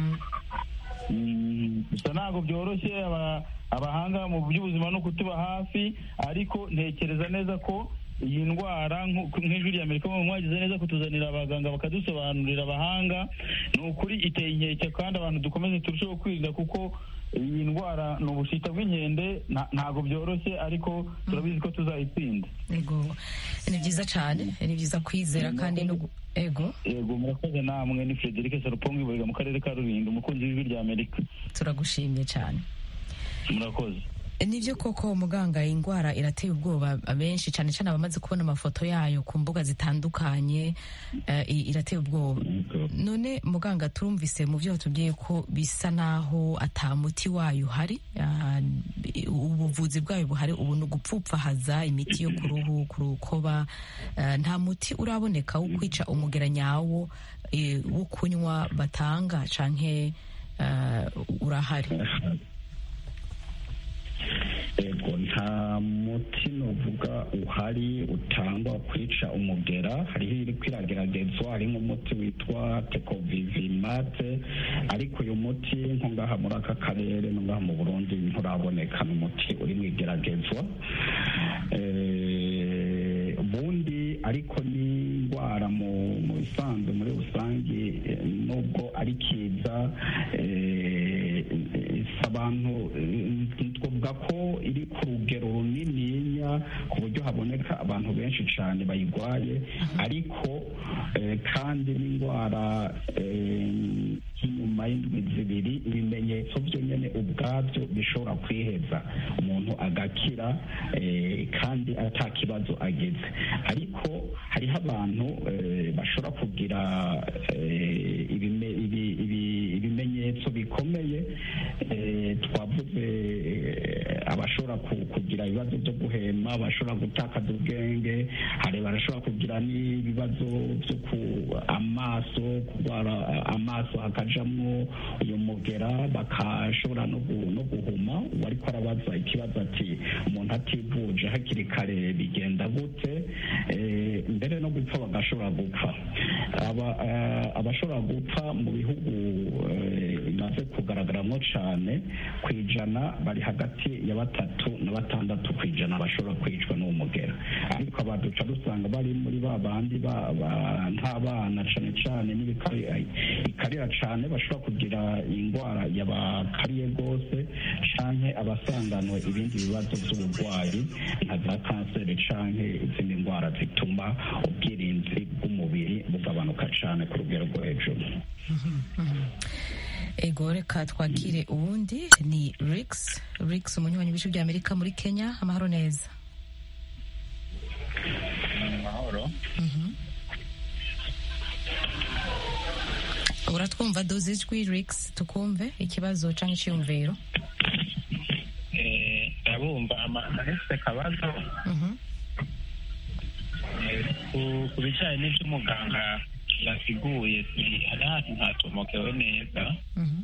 Gusa ntabwo byoroshye, abahanga mu by'ubuzima no kutuba hafi, ariko ntekereza neza ko iyi ndwara nk'ijwi rya Amerika mwagize neza kutuzanira abaganga bakadusobanurira abahanga, ni ukuri iteye inkeke kandi abantu dukomeze turusheho kwirinda kuko iyi ndwara ni ubushita bw'inkende ntabwo byoroshye ariko turabizi ko tuzayitsinda. Yego ni byiza cyane, ni byiza kwizera kandi no ego murakoze namwe. Ni Frederic Sarupongi Buriga mu karere ka Rulindo, umukunzi w'ijwi rya Amerika. Turagushimye cyane. Murakoze. Nivyo koko muganga, indwara irateye ubwoba abenshi, cyane cyane abamaze kubona amafoto yayo ku mbuga zitandukanye, irateye ubwoba. None muganga, turumvise mu byo tubwiye ko bisa naho atamuti wayo hari, ubuvuzi bwayo buhari ubu ni ugupfupfahaza imiti yo ku ruhu, ku rukoba, nta muti uraboneka wo kwica umugera nyawo wo kunywa batanga canke urahari? Ego nta muti novuga uhari utangwa kwica umugera. Hariho iri kwirageragezwa, hari nk'umuti witwa Tecovivimate, ariko uyu muti nko ngaha muri aka karere no ngaha mu Burundi nturaboneka, n'umuti uri mu igeragezwa. Ubundi ariko ni indwara mu bisanzwe muri rusange, nubwo ari kiza abantu twavuga ko iri ku rugero runininya ku buryo haboneka abantu benshi cyane bayirwaye, ariko kandi n'indwara inyuma y'indwi zibiri ibimenyetso byo nyine ubwabyo bishobora kwiheza umuntu agakira kandi ata kibazo ageze. Ariko hariho abantu bashobora kugira ibimenyetso bikomeye, twavuze abashobora kugira ibibazo byo guhema, bashobora gutakaza ubwenge, hari barashobora kugira n'ibibazo byo amaso, kurwara amaso hakajamwo uyu mugera, bakashobora no guhuma. Ariko arabaza ikibazo ati umuntu ativuje hakiri kare bigenda gute? Mbere no gupfa bagashobora gupfa. Abashobora gupfa mu bihugu bimaze kugaragaramo cyane ku ijana bari hagati ya 3 na 6 ku ijana bashobora kwicwa n'uwo mugera. Ariko abaduca dusanga bari muri ba bandi nk'abana cyane cyane n'ibikarira cyane bashobora kugira indwara yabakariye rwose, canke abasanganwe ibindi bibazo by'uburwayi nka za kanseri canke izindi ndwara zituma ubwirinzi bw'umubiri bugabanuka cyane ku rugero rwo hejuru. Ego reka twakire uwundi. Ni Rix umunywanyi w'ijwi rya Amerika muri Kenya. Amahoro neza. Amahoro. Uratwumva doze ijwi Rix, tukumve ikibazo canke iciyumviro? Ndabumva amahese kabazo. Ku bijyanye n'ibyo umuganga yasiguye, hari ahantu ntatomokewe neza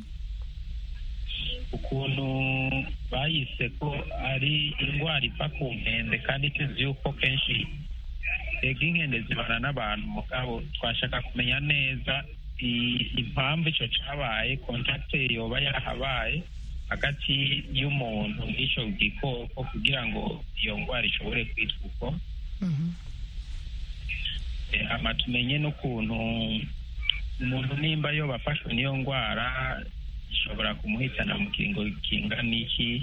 ukuntu bayise ko ari indwara iva ku nkende, kandi tuzi yuko kenshi ega inkende zibana n'abantu. Mugabo twashaka kumenya neza impamvu icyo cyabaye, kontakte yoba yahabaye hagati y'umuntu n'icyo gikoko kugira ngo iyo ndwara ishobore kwitwa uko. Tumenye n'ukuntu umuntu nimba yo bafashwe n'iyo ndwara ishobora kumuhitana mu kiringo kingana iki.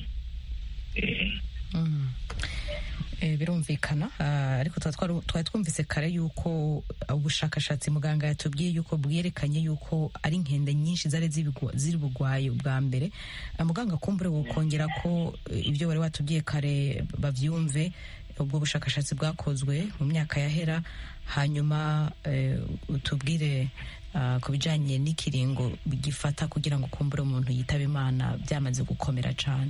Birumvikana, ariko twari twumvise kare yuko ubushakashatsi muganga yatubwiye yuko bwerekanye yuko ari inkende nyinshi zari ziri bugwaye ubwa mbere. Muganga kumbure wokongera ko ibyo wari watubwiye kare bavyumve. Ubwo bushakashatsi bwakozwe mu myaka yahera, hanyuma utubwire ku bijanye n'ikiringo gifata kugira ngo kumbure umuntu yitaba Imana byamaze gukomera cyane.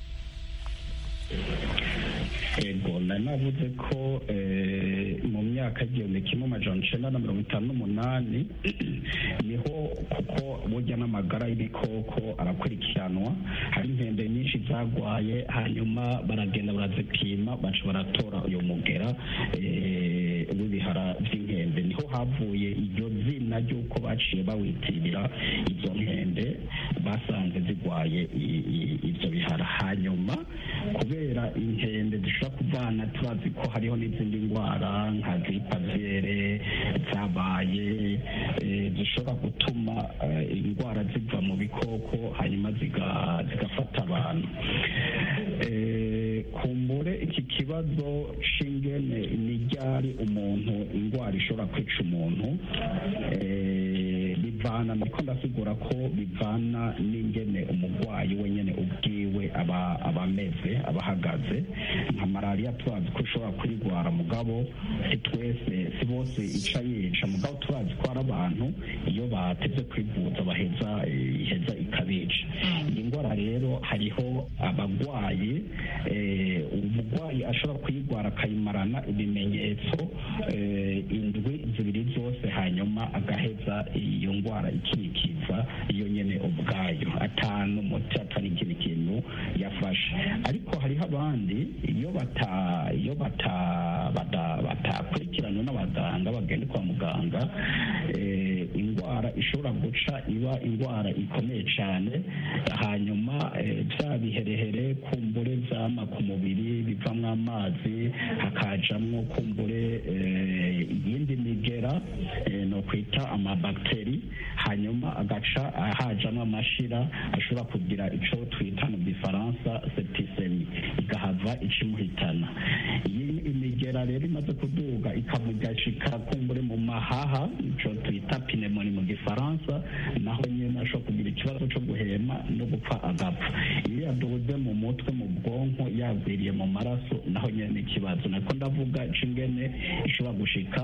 Ego navuze ko mu myaka y'igihumbi kimwe amajana 1958 niho, kuko burya n'amagara y'ibikoko arakurikiranwa, hari inkende nyinshi zagwaye, hanyuma baragenda barazipima, baca baratora uyu mugera w'ibihara by'inkende. Niho havuye iryo zina ry'uko baciye bawitirira izo nkende basanze zigwaye ivyo bihara. Hanyuma kubera inkende zishobora kuva bana turazi ko hariho n'izindi ndwara nka grippe aviaire zabaye zishobora gutuma indwara ziva mu bikoko hanyuma zigafata abantu. Kumbure iki kibazo c'ingene ni ryari umuntu indwara ishobora kwica umuntu bivana, ndiko ndasigura ko bivana n'ingene umurwayi wenyene ubwiwe aba ameze, aba ahagaze. Nka malariya turazi ko ushobora kuyirwara mugabo si bose ica yica, mugabo turazi ko hari abantu iyo bateze kwivuza iheza ikabica. Iyi ndwara rero hariho abagwayi, umurwayi ashobora kuyirwara akayimarana ibimenyetso indwi zibiri zose hanyuma agaheza iyo ndwara ikikiza iyo nyene ubwayo atanu muti atari ikindi kintu yafashe. Ariko hariho abandi iyo batakurikiranwe n'abaganga bagenda kwa muganga, indwara ishobora guca iba indwara ikomeye cyane, hanyuma bya biherehere kumbure vyama ku mubiri bivamwo amazi, hakajamwo kumbure iyindi migera no kwita amabacteri, hanyuma agaca hajamwo amashira ashobora kugira ico twita mu gifaransa septicemie, igahava ikimuhitana. Iyi imigera rero imaze kuduga ikamugashika kumbure mu mahaha, ico twita pneumonie mu gifaransa, naho nyene ashobora kugira ikibazo co guhema no gupfa agapfa. Iyo yaduze mu mutwe, mu bwonko, yagwiriye mu maraso, naho nyene ikibazo. Nako ndavuga c'ingene ishobora gushika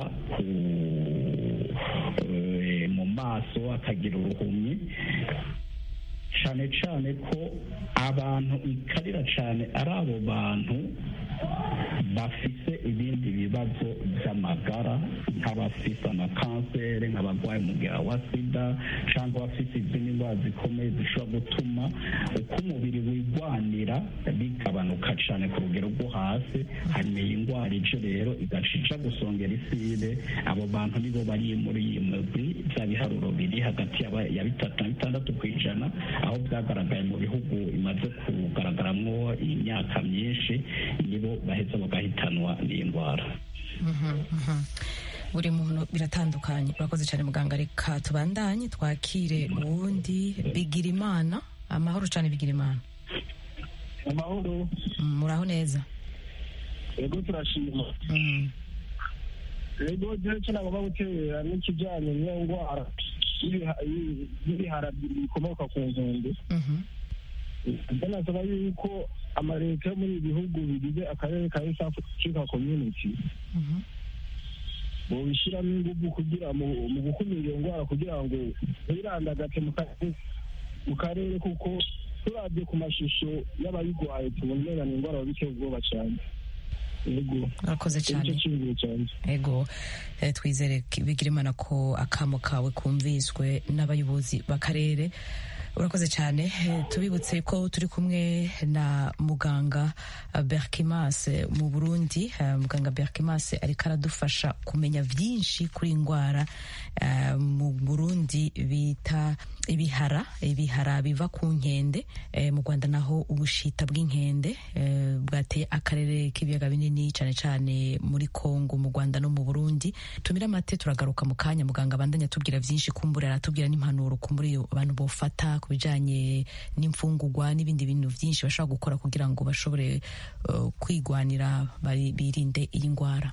mu maso akagira uruhumyi, cane cane ko abantu ikarira cane ari abo bantu bafise ibindi bibazo by'amagara, nk'abafise amakanseri, nk'abagwaye umugera wa sida, cyangwa abafise izindi ndwara zikomeye zishobora gutuma uko umubiri wigwanira bigabanuka cyane ku rugero rwo hasi, hanyuma iyi ndwara ije rero igaca ija gusongera iside. Abo bantu nibo bari muri iyi migwi, bya biharuro biri hagati ya 3 na 6%, aho byagaragaye mu bihugu imaze kugaragaramwo imyaka myinshi, nibo baheza bagahitanwa n'iyi ndwara. Buri muntu biratandukanye. Urakoze cyane muganga, reka tubandanye twakire uwundi. Bigirimana, amahoro cyane Bigirimana. Amahoro. Muraho neza? Yego turashima. Yego cyo nagomba gutera n'ikijyanye n'iyo ndwara y'ibihara bikomoka ku nkende. Nasaba yuko amaleta yo muri ibihugu bigize akarere ka East Africa Community bobishyiramo ingufu kugira mu gukumira iyo ndwara kugira ngo birandagate mu karere, kuko turabye ku mashusho y'abayirwaye tubona ni indwara biteye ubwoba cyane. Urakoze cyane. Ego twizere Bigirimana ko akamo kawe kumviswe n'abayobozi b'akarere. Urakoze cyane. Tubibutse ko turi kumwe na muganga Berkimas mu Burundi. Muganga Berkimas ariko aradufasha kumenya byinshi kuri indwara mu Burundi bita ibihara biva ku nkende. Mu Rwanda naho ubushita bw'inkende bwateye akarere k'ibiyaga binini, cyane cyane muri Kongo, mu Rwanda no mu Burundi. Tumira amate, turagaruka mu kanya. Muganga bandanya tubwira byinshi, kumbura aratubwira n'impanuro kumbura abantu bofata kubijanye n'imfungurwa n'ibindi bintu byinshi bashobora gukora kugira ngo bashobore kwigwanira birinde iyi ndwara.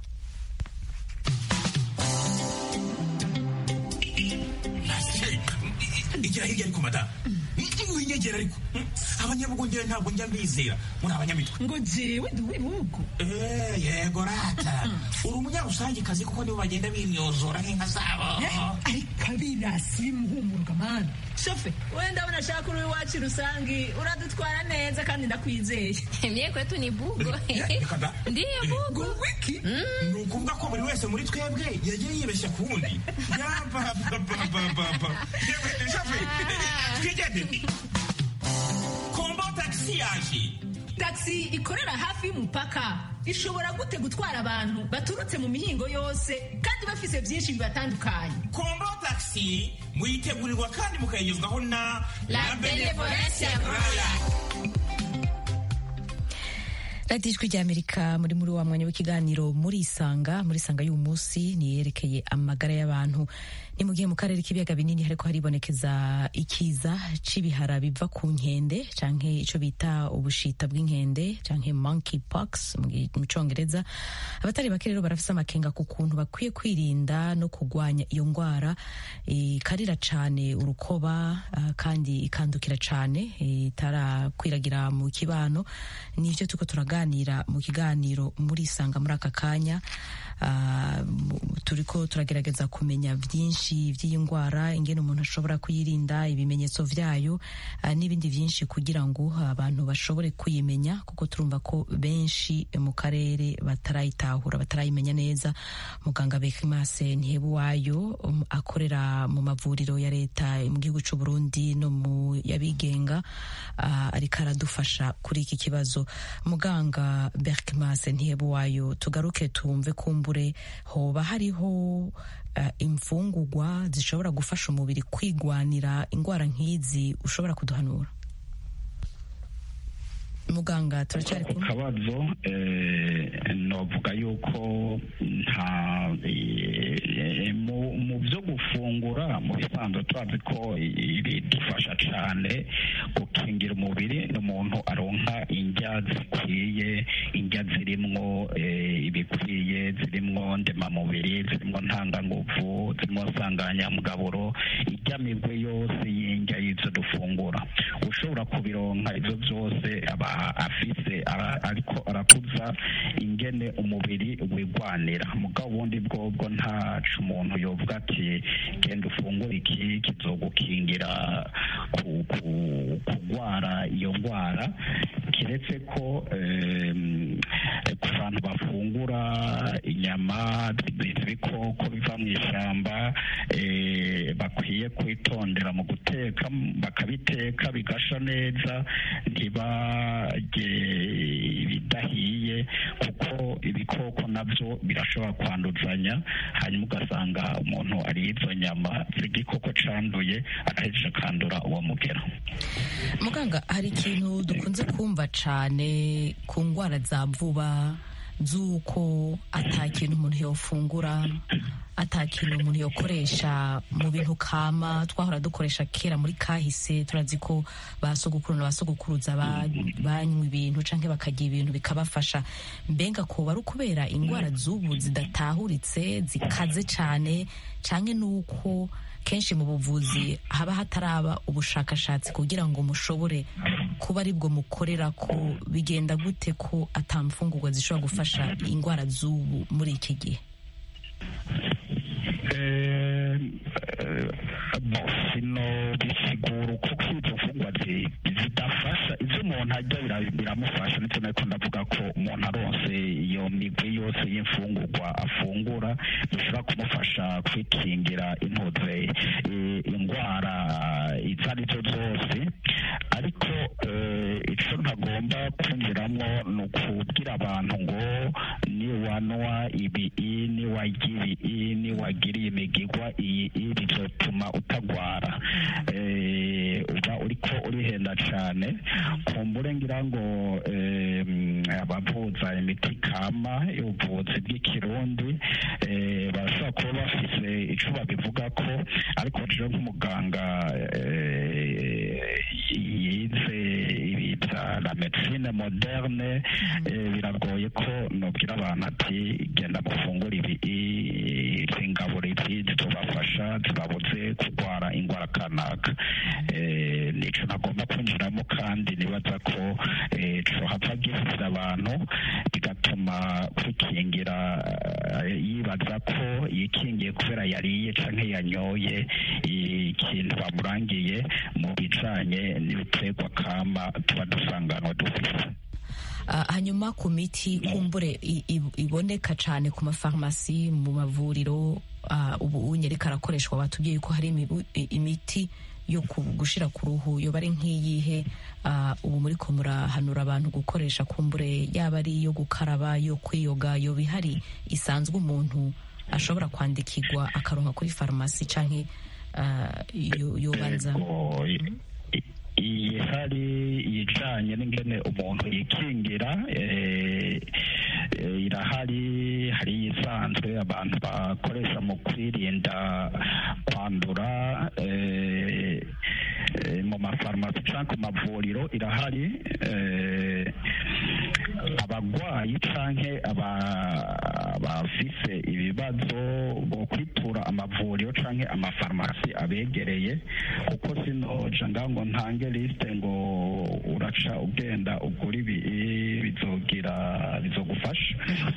Igira hirya ariko madamu, winyegera ariko abanyabugongera ntabwo njya mbizera, muri abanyamitwe ngo jewe ndi uw'ibihugu. Yego rata, uri umunyarusangikazi kuko nibo bagenda bimyozora nk'inka zabo. Ariko abirasi bimuhumuruka mani. Shofe, wenda ndabona shaka uri iwacu rusangi uradutwara neza kandi ndakwizeye. Mie kwetu ni bugo. Ndiye bugo. Wiki? Ni ukuvuga ko buri wese muri twebwe yagiye yibeshya ku wundi. Shofe, twigende. Kombo taxi yaje. Taxi ikorera hafi y'umupaka ishobora gute gutwara abantu baturutse mu mihingo yose kandi bafise byinshi bibatandukanye. Kombo taxi muyitegurirwa kandi mukayigezwaho na La Benevolencia Royal. radiyo ijwi ry'amerika muri wa mwanya w'ikiganiro muri isanga y'uyu munsi niyerekeye amagara y'abantu. Ni mu gihe mu karere k'ibiyaga binini hariko haribonekeza ikiza c'ibihara biva ku nkende canke ico bita ubushita bw'inkende canke monkeypox mu congereza. Abatari bake rero barafise amakenga ku kuntu bakwiye kwirinda no kugwanya iyo ngwara ikarira cane urukoba kandi ikandukira cane itarakwiragira mu kibano. Nivyo tuko turaganira mu kiganiro muri isanga muri aka kanya. Turiko turagerageza kumenya vyinshi vy'iyi ngwara, ingene umuntu ashobora kuyirinda, ibimenyetso vyayo n'ibindi vyinshi kugira ngo abantu bashobore kuyimenya, kuko turumva ko benshi mu karere batarayitahura, batarayimenya neza. Muganga Bekimase Ntihebuwayo akorera mu mavuriro ya leta mu gihugu c'u Burundi no mu yabigenga ariko aradufasha kuri iki kibazo. Muganga Bekimase Ntihebuwayo, tugaruke tumve kumbure hoba hariho imfungurwa zishobora gufasha umubiri kwigwanira ingwara nk'izi, ushobora kuduhanura? Muganga turacyari kumwe. Kabazo novuga yuko nta mu byo gufungura mu bisanzwe tuzi ko bidufasha cyane gukingira umubiri, n'umuntu aronka indya zikwiye, indya zirimwo ibikwiye, zirimwo ndemamubiri, zirimwo ntanganguvu, zirimwo nsanganyamugaburo, irya migwi yose y'indya y'izo dufungura. Ushobora kubironka ivyo byose aba afise ariko arakuza ingene umubiri wigwanira. Mugabo ubundi bwobwo ntacu umuntu yovuga ati genda ufungura iki kizogukingira kugwara iyo ngwara, kiretse ko ku bantu bafungura inyama z'ibikoko biva mu ishyamba bakwiye kwitondera mu guteka, bakabiteka bigasha neza, ntibarye ibidahiye, kuko ibikoko nabyo birashobora kwanduzanya, hanyuma ugasanga umuntu ariye izo nyama z'igikoko canduye agahejeje akandura uwo mugera. Muganga, hari ikintu dukunze kumva cane ku ngwara za vuba z'uko ata kintu umuntu yofungura, ata kintu umuntu yokoresha mu bintu kama twahora dukoresha kera muri kahise. Turazi ko basogokuru na basogokuruza banywa ibintu canke bakarya ibintu bikabafasha. Mbenga ko bari kubera ingwara z'ubu zidatahuritse zikaze cane, canke nuko kenshi mu buvuzi haba hataraba ubushakashatsi kugira ngo mushobore kuba aribwo mukorera ko? Bigenda gute ko atamfungurwa zishobora gufasha ingwara z'ubu muri iki gihe? sino bisigura kuko izo mfungwa zidafasha, ivyo umuntu arya biramufasha, ndetse nariko ndavuga ko umuntu aronse iyo migwi yose y'imfungurwa afungura bishobora kumufasha kwikingira intuze ingwara izo arizo zose. Ariko ico ntagomba kwinjiramwo ni ukubwira abantu ngo niwanwa ibi, niwarya ibi, niwagiriye imigigwa iyi bizotuma utagwara. Uba uriko urihenda cane. Kumbure ngira ngo abavuza imiti kama y'ubuvuzi bw'ikirundi barashobora kuba bafise ico babivuga ko, ariko jewe nk'umuganga yize ibita la medicine moderne, biragoye ko nobwira abantu ati genda mufungura ibi, ingaburo izi zizobafasha zibabuze kugwara ingwara kanaka. Nico nagomba kwinjiramo, kandi nibaza ko cohava gifise abantu bigatuma kwikingira yibaza ko yikingiye kubera yariye canke yanyoye ikintu bamurangiye mu bijanye n'ibiterwa kama tuba dusanganwa dufise. Hanyuma ku miti kumbure iboneka cane ku mafarmasi, mu mavuriro ubu unyereka arakoreshwa, batubwiye ko hari imiti yo gushira ku ruhu, yoba ari nk'iyihe ubu muri ko murahanura abantu gukoresha? Kumbure yaba ari iyo gukaraba, yo kwiyoga, yoba ihari isanzwe umuntu ashobora kwandikirwa akaronka kuri farumasi, canke yobanza? ihari ijanye n'ingene umuntu yikingira irahari, hari isanzwe abantu bakoresha mu kwirinda kwandura mu mafarumasi cyangwa ku mavuriro irahari. Abagwayi canke abafise ibibazo bo kwitura amavuriro canke amafarumasi abegereye, kuko sinoja ngaho ngo ntange liste ngo uraca ugenda ugura ibi bizogufasha.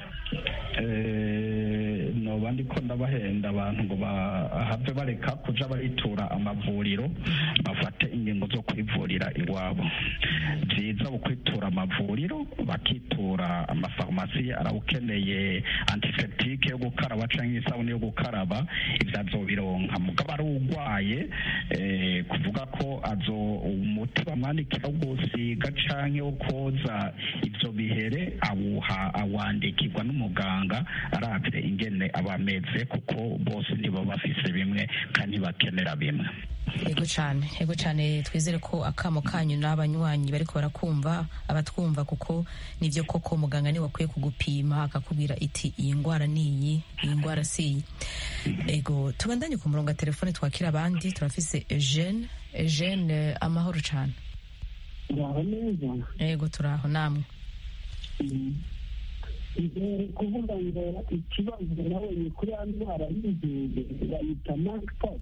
Noba ndiko ndabahenda abantu ngo bahave bareka kuja baritura amavuriro, bafate ingingo zo kwivurira iwabo. Vyiza ukwitura amavuriro, bakitura amafarumasi arawukeneye antiseptike yo gukaraba canke isabune yo gukaraba, ivyo azobironka. Mugabo ari urwaye kuvuga ko umuti bamwandikira wo gusiga canke wo koza ivyo bihere awandikirwa n'umuganga aravye ingene abameze, kuko bose nibo bafise bimwe kandi bakenera bimwe. Yego cyane twizere ko akamo kanyu n'abanywanyi bariko barakumva, abatwumva, kuko nivyo koko muganga niwe akwiye kugupima akakubwira iti iyi ndwara niyi, iyi ndwara siyi. Ego tubandanye ku murongo wa telefone twakira abandi. Turafise Eugene, amahoro cyane. Uraho neza? Ego turaho, namwe? Kuvuga ngo ikibazo nabonye kuri ya ndwara y'inzige bayita monkeypox,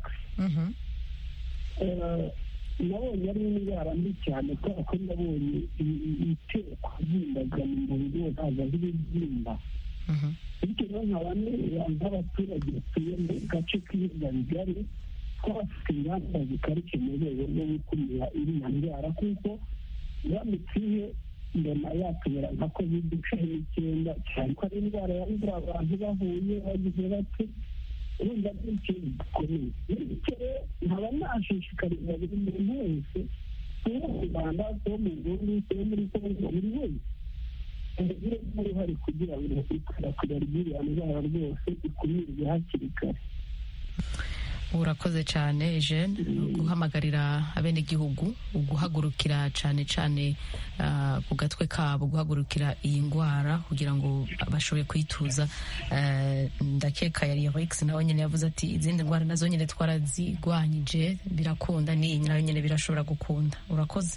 nabonye ari indwara mbi cyane kubera ko nabonye itera kuzimbagana mu mubiri wose, haza nk'ibibyimba. Bityo rero nkaba neza nk'abaturage batuye mu gace k'ibiyaga bigari ko bafite ingamba zikarishye mu rwego rwo gukumira iriya ndwara, kuko iramutse ije mbona yatubera nka COVID-19 cyane ko ari indwara yandura abantu bahuye bagize bate, urumva ari ikintu gikomeye. Bityo rero nkaba nashishikariza buri muntu wese kuba mu Rwanda, kuba mu Burundi, kuba muri Kongo, buri wese agire uruhare kugira ngo ikwirakwira ry'iriya ndwara rwose ikumirwe hakiri kare. Urakoze cyane Eugene, guhamagarira abenegihugu guhagurukira cyane ku gatwe kabo, guhagurukira iyi ndwara kugira ngo bashobore kuyituza. Ndakeka yari Rex nawe nyine yavuze ati izindi ndwara nazo nyine twarazigwanyije birakunda, n'iyi nayo nyine birashobora gukunda. Urakoze.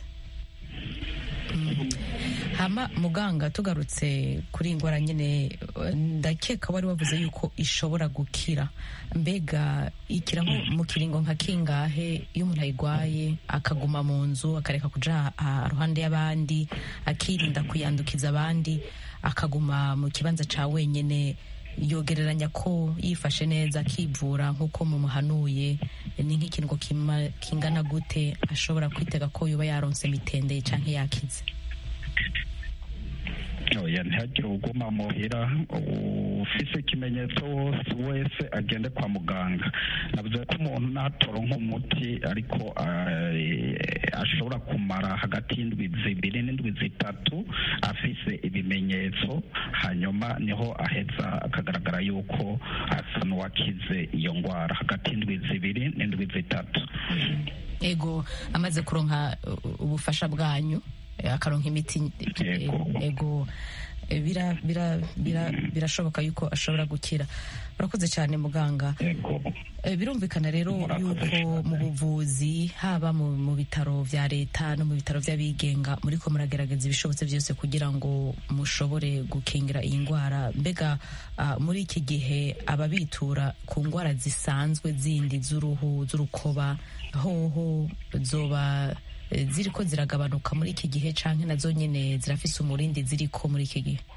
Hama muganga, tugarutse kuri indwara nyine, ndakeka wari wavuze yuko ishobora gukira. Mbega ikira mu kiringo nka kingahe iyo umuntu ayigwaye akaguma mu nzu akareka kuja ruhande y'abandi, akirinda kuyandukiza abandi, akaguma mu kibanza ca wenyene, yogereranya ko yifashe neza akivura nk'uko mumuhanuye, ni nk'ikintu kingana gute ashobora kwitega ko yoba yaronse mitende canke yakize? Ntihagire uguma muhira, ufise ikimenyetso wese agende kwa muganga. Navuze ko umuntu natora nk'umuti ariko ashobora kumara hagati y'indwi 2 n'indwi 3 afise ibimenyetso, hanyuma niho aheza akagaragara yuko asa n'uwakize iyo ndwara, hagati y'indwi 2 n'indwi 3. Ego amaze kuronka ubufasha bwanyu, akaronka imiti. Ego birashoboka yuko ashobora gukira. Urakoze cyane muganga. Birumvikana rero yuko mu buvuzi, haba mu bitaro vya leta no mu bitaro vy'abigenga, muriko muragerageza ibishobotse byose kugira ngo mushobore gukingira iyi ndwara. Mbega muri iki gihe ababitura ku ndwara zisanzwe zindi z'uruhu, z'urukoba, hoho zoba ziriko ziragabanuka muri iki gihe canke nazo nyene zirafise umurindi ziriko muri iki gihe?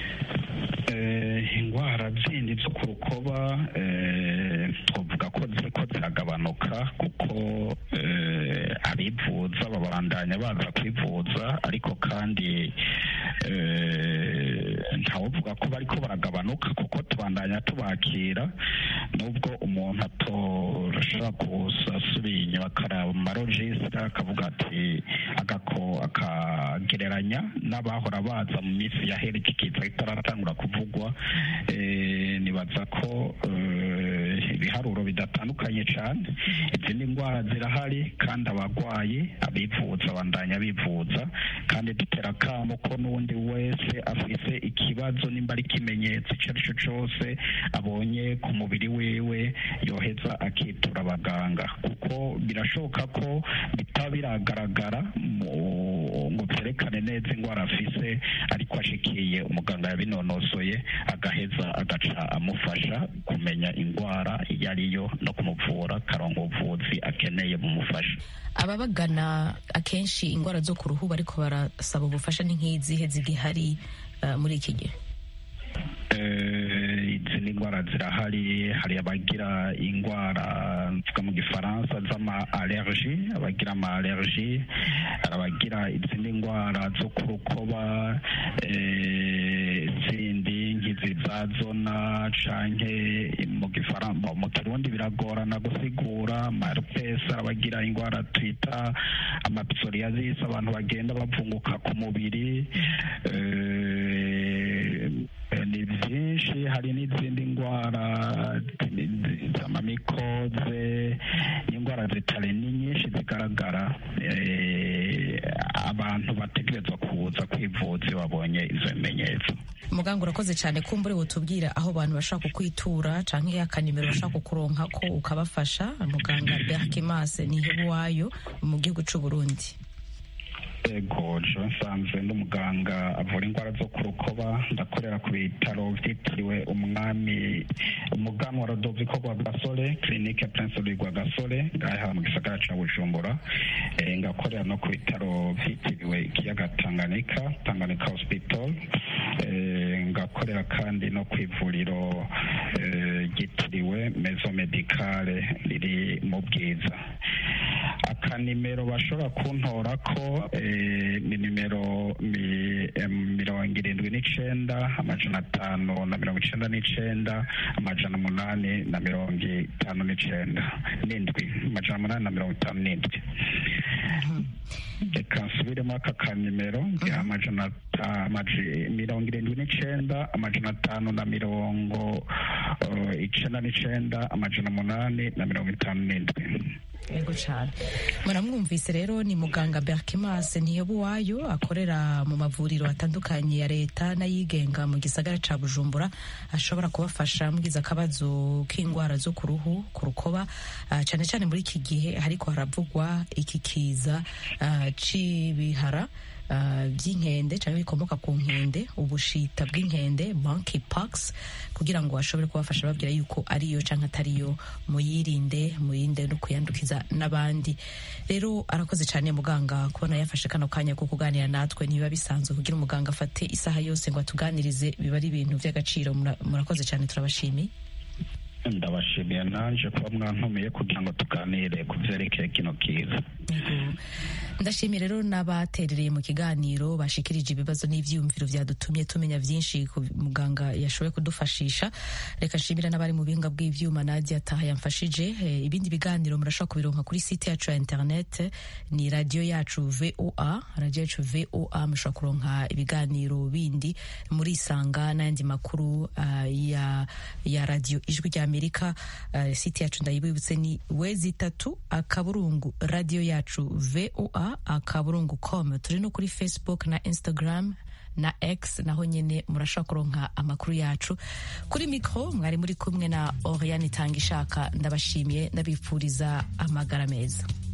Indwara zindi zo ku rukoba twavuga ko ziriko ziragabanuka, kuko abivuza babandanya baza kwivuza, ariko kandi ntawuvuga ko bariko baragabanuka kuko tubandanya tubakira nubwo umuntu atoshobora gusubira inyuma akaraba mu marojisita akavuga ati akagereranya n'abahora baza mu minsi yahera iki kiza kitaratangura kuvugwa. Nibaza ko ibiharuro bidatandukanye cyane. Izindi ndwara zirahari kandi abagwayi abivuza bandanya bivuza, kandi dutera akamo ko n'undi wese afise ikibazo nimba ari ikimenyetso icyo ari cyo cyose abonye ku mubiri wiwe yoheza akitura abaganga, kuko birashoboka ko bitaba biragaragara ngo byerekane neza indwara afise, ariko ashikiye umuganga yabinonosoye agaheza agaca amufasha kumenya indwara iyo ariyo no kumuvura karonka ubuvuzi akeneye bumufasha. Ababagana akenshi indwara zo ku ruhu bariko barasaba ubufasha ni nk'izihe zigihari muri iki gihe? Izindi ndwara zirahari. Hari abagira indwara mvuga mu gifaransa z'ama allergie, abagira ama allergie, hari abagira izindi ndwara zo ku rukoba, zindi nk'izi za zona canke mu gifaransa mu kirundi biragorana gusigura. Herpes, abagira indwara twita ama psoriasis, abantu bagenda bavunguka ku mubiri. Ni byinshi. Hari n'izindi ndwara z'amamikoze, n'indwara zitari ni nyinshi zigaragara. Abantu bategerezwa kuza kwivuza iyo babonye izo bimenyetso. Muganga urakoze cyane, kumbure wotubwira aho abantu bashaka kukwitura canke akanimero bashaka kuronka ko ukabafasha. Muganga Berkimas Nihebuwayo mu gihugu c'u Burundi. Ego, je nsanzwe n'umuganga avura indwara zo ku rukoba, ndakorera ku bitaro vyitiriwe umwami umuganwa Rodoviko Rwagasore, Clinique Prince Louis Rwagasore ngaha mu gisagara ca Bujumbura. Ngakorera no ku bitaro vyitiriwe ikiyaga Tanganyika Hospital. Ngakorera kandi no ku ivuriro ryitiriwe Maison Medicale riri mu Bwiza. Akanimero bashobora kuntorako ni nimero 79 amajana 599 amajana 859 n'indwi amajana 857. Reka nsubiremo aka kanimero amajana 79 amajana 599 amajana 857. Yego cyane. Muramwumvise rero, ni muganga Berkimas Nihebuwayo, akorera mu mavuriro atandukanye ya leta n'ayigenga mu gisagara ca Bujumbura. Ashobora kubafasha mugize akabazo k'indwara zo ku ruhu, ku rukoba, cyane cyane muri iki gihe hariko haravugwa iki kiza c'ibihara by'inkende cyangwa bikomoka ku nkende, ubushita bw'inkende monkeypox, kugira ngo ashobore kubafasha babwira yuko ariyo cyangwa atariyo, muyirinde no kuyandukiza n'abandi. Rero arakoze cyane muganga kubona yafashe kano kanya ko kuganira natwe. Niba bisanzwe kugira umuganga afate isaha yose ngo atuganirize, biba ari ibintu by'agaciro. Murakoze cyane, turabashimiye. Ndabashimiye nanje kuba mwantumiye kugira ngo tuganire ku vyerekeye kino kiza. Ndashimiye rero n'abaterereye mu kiganiro bashikirije ibibazo n'ivyiyumviro vyadutumye tumenya vyinshi ku muganga yashoboye kudufashisha. Reka nshimira n'abari mu bihinga bw'ivyuma, Nadia Taha yamfashije. Ibindi biganiro murashobora kubironka kuri site yacu ya internet, ni radio yacu VOA, mushobora kuronka ibiganiro bindi muri Isanga n'ayandi makuru ya radio Ijwi rya Amerika. Site yacu ndayibibutse ni www.radio yacu VOA.com. Turi no kuri Facebook na Instagram na X, naho nyene murashobora kuronka amakuru yacu. Kuri mikro mwari muri kumwe na Oriane Tangishaka. Ndabashimiye, ndabipfuriza amagara meza.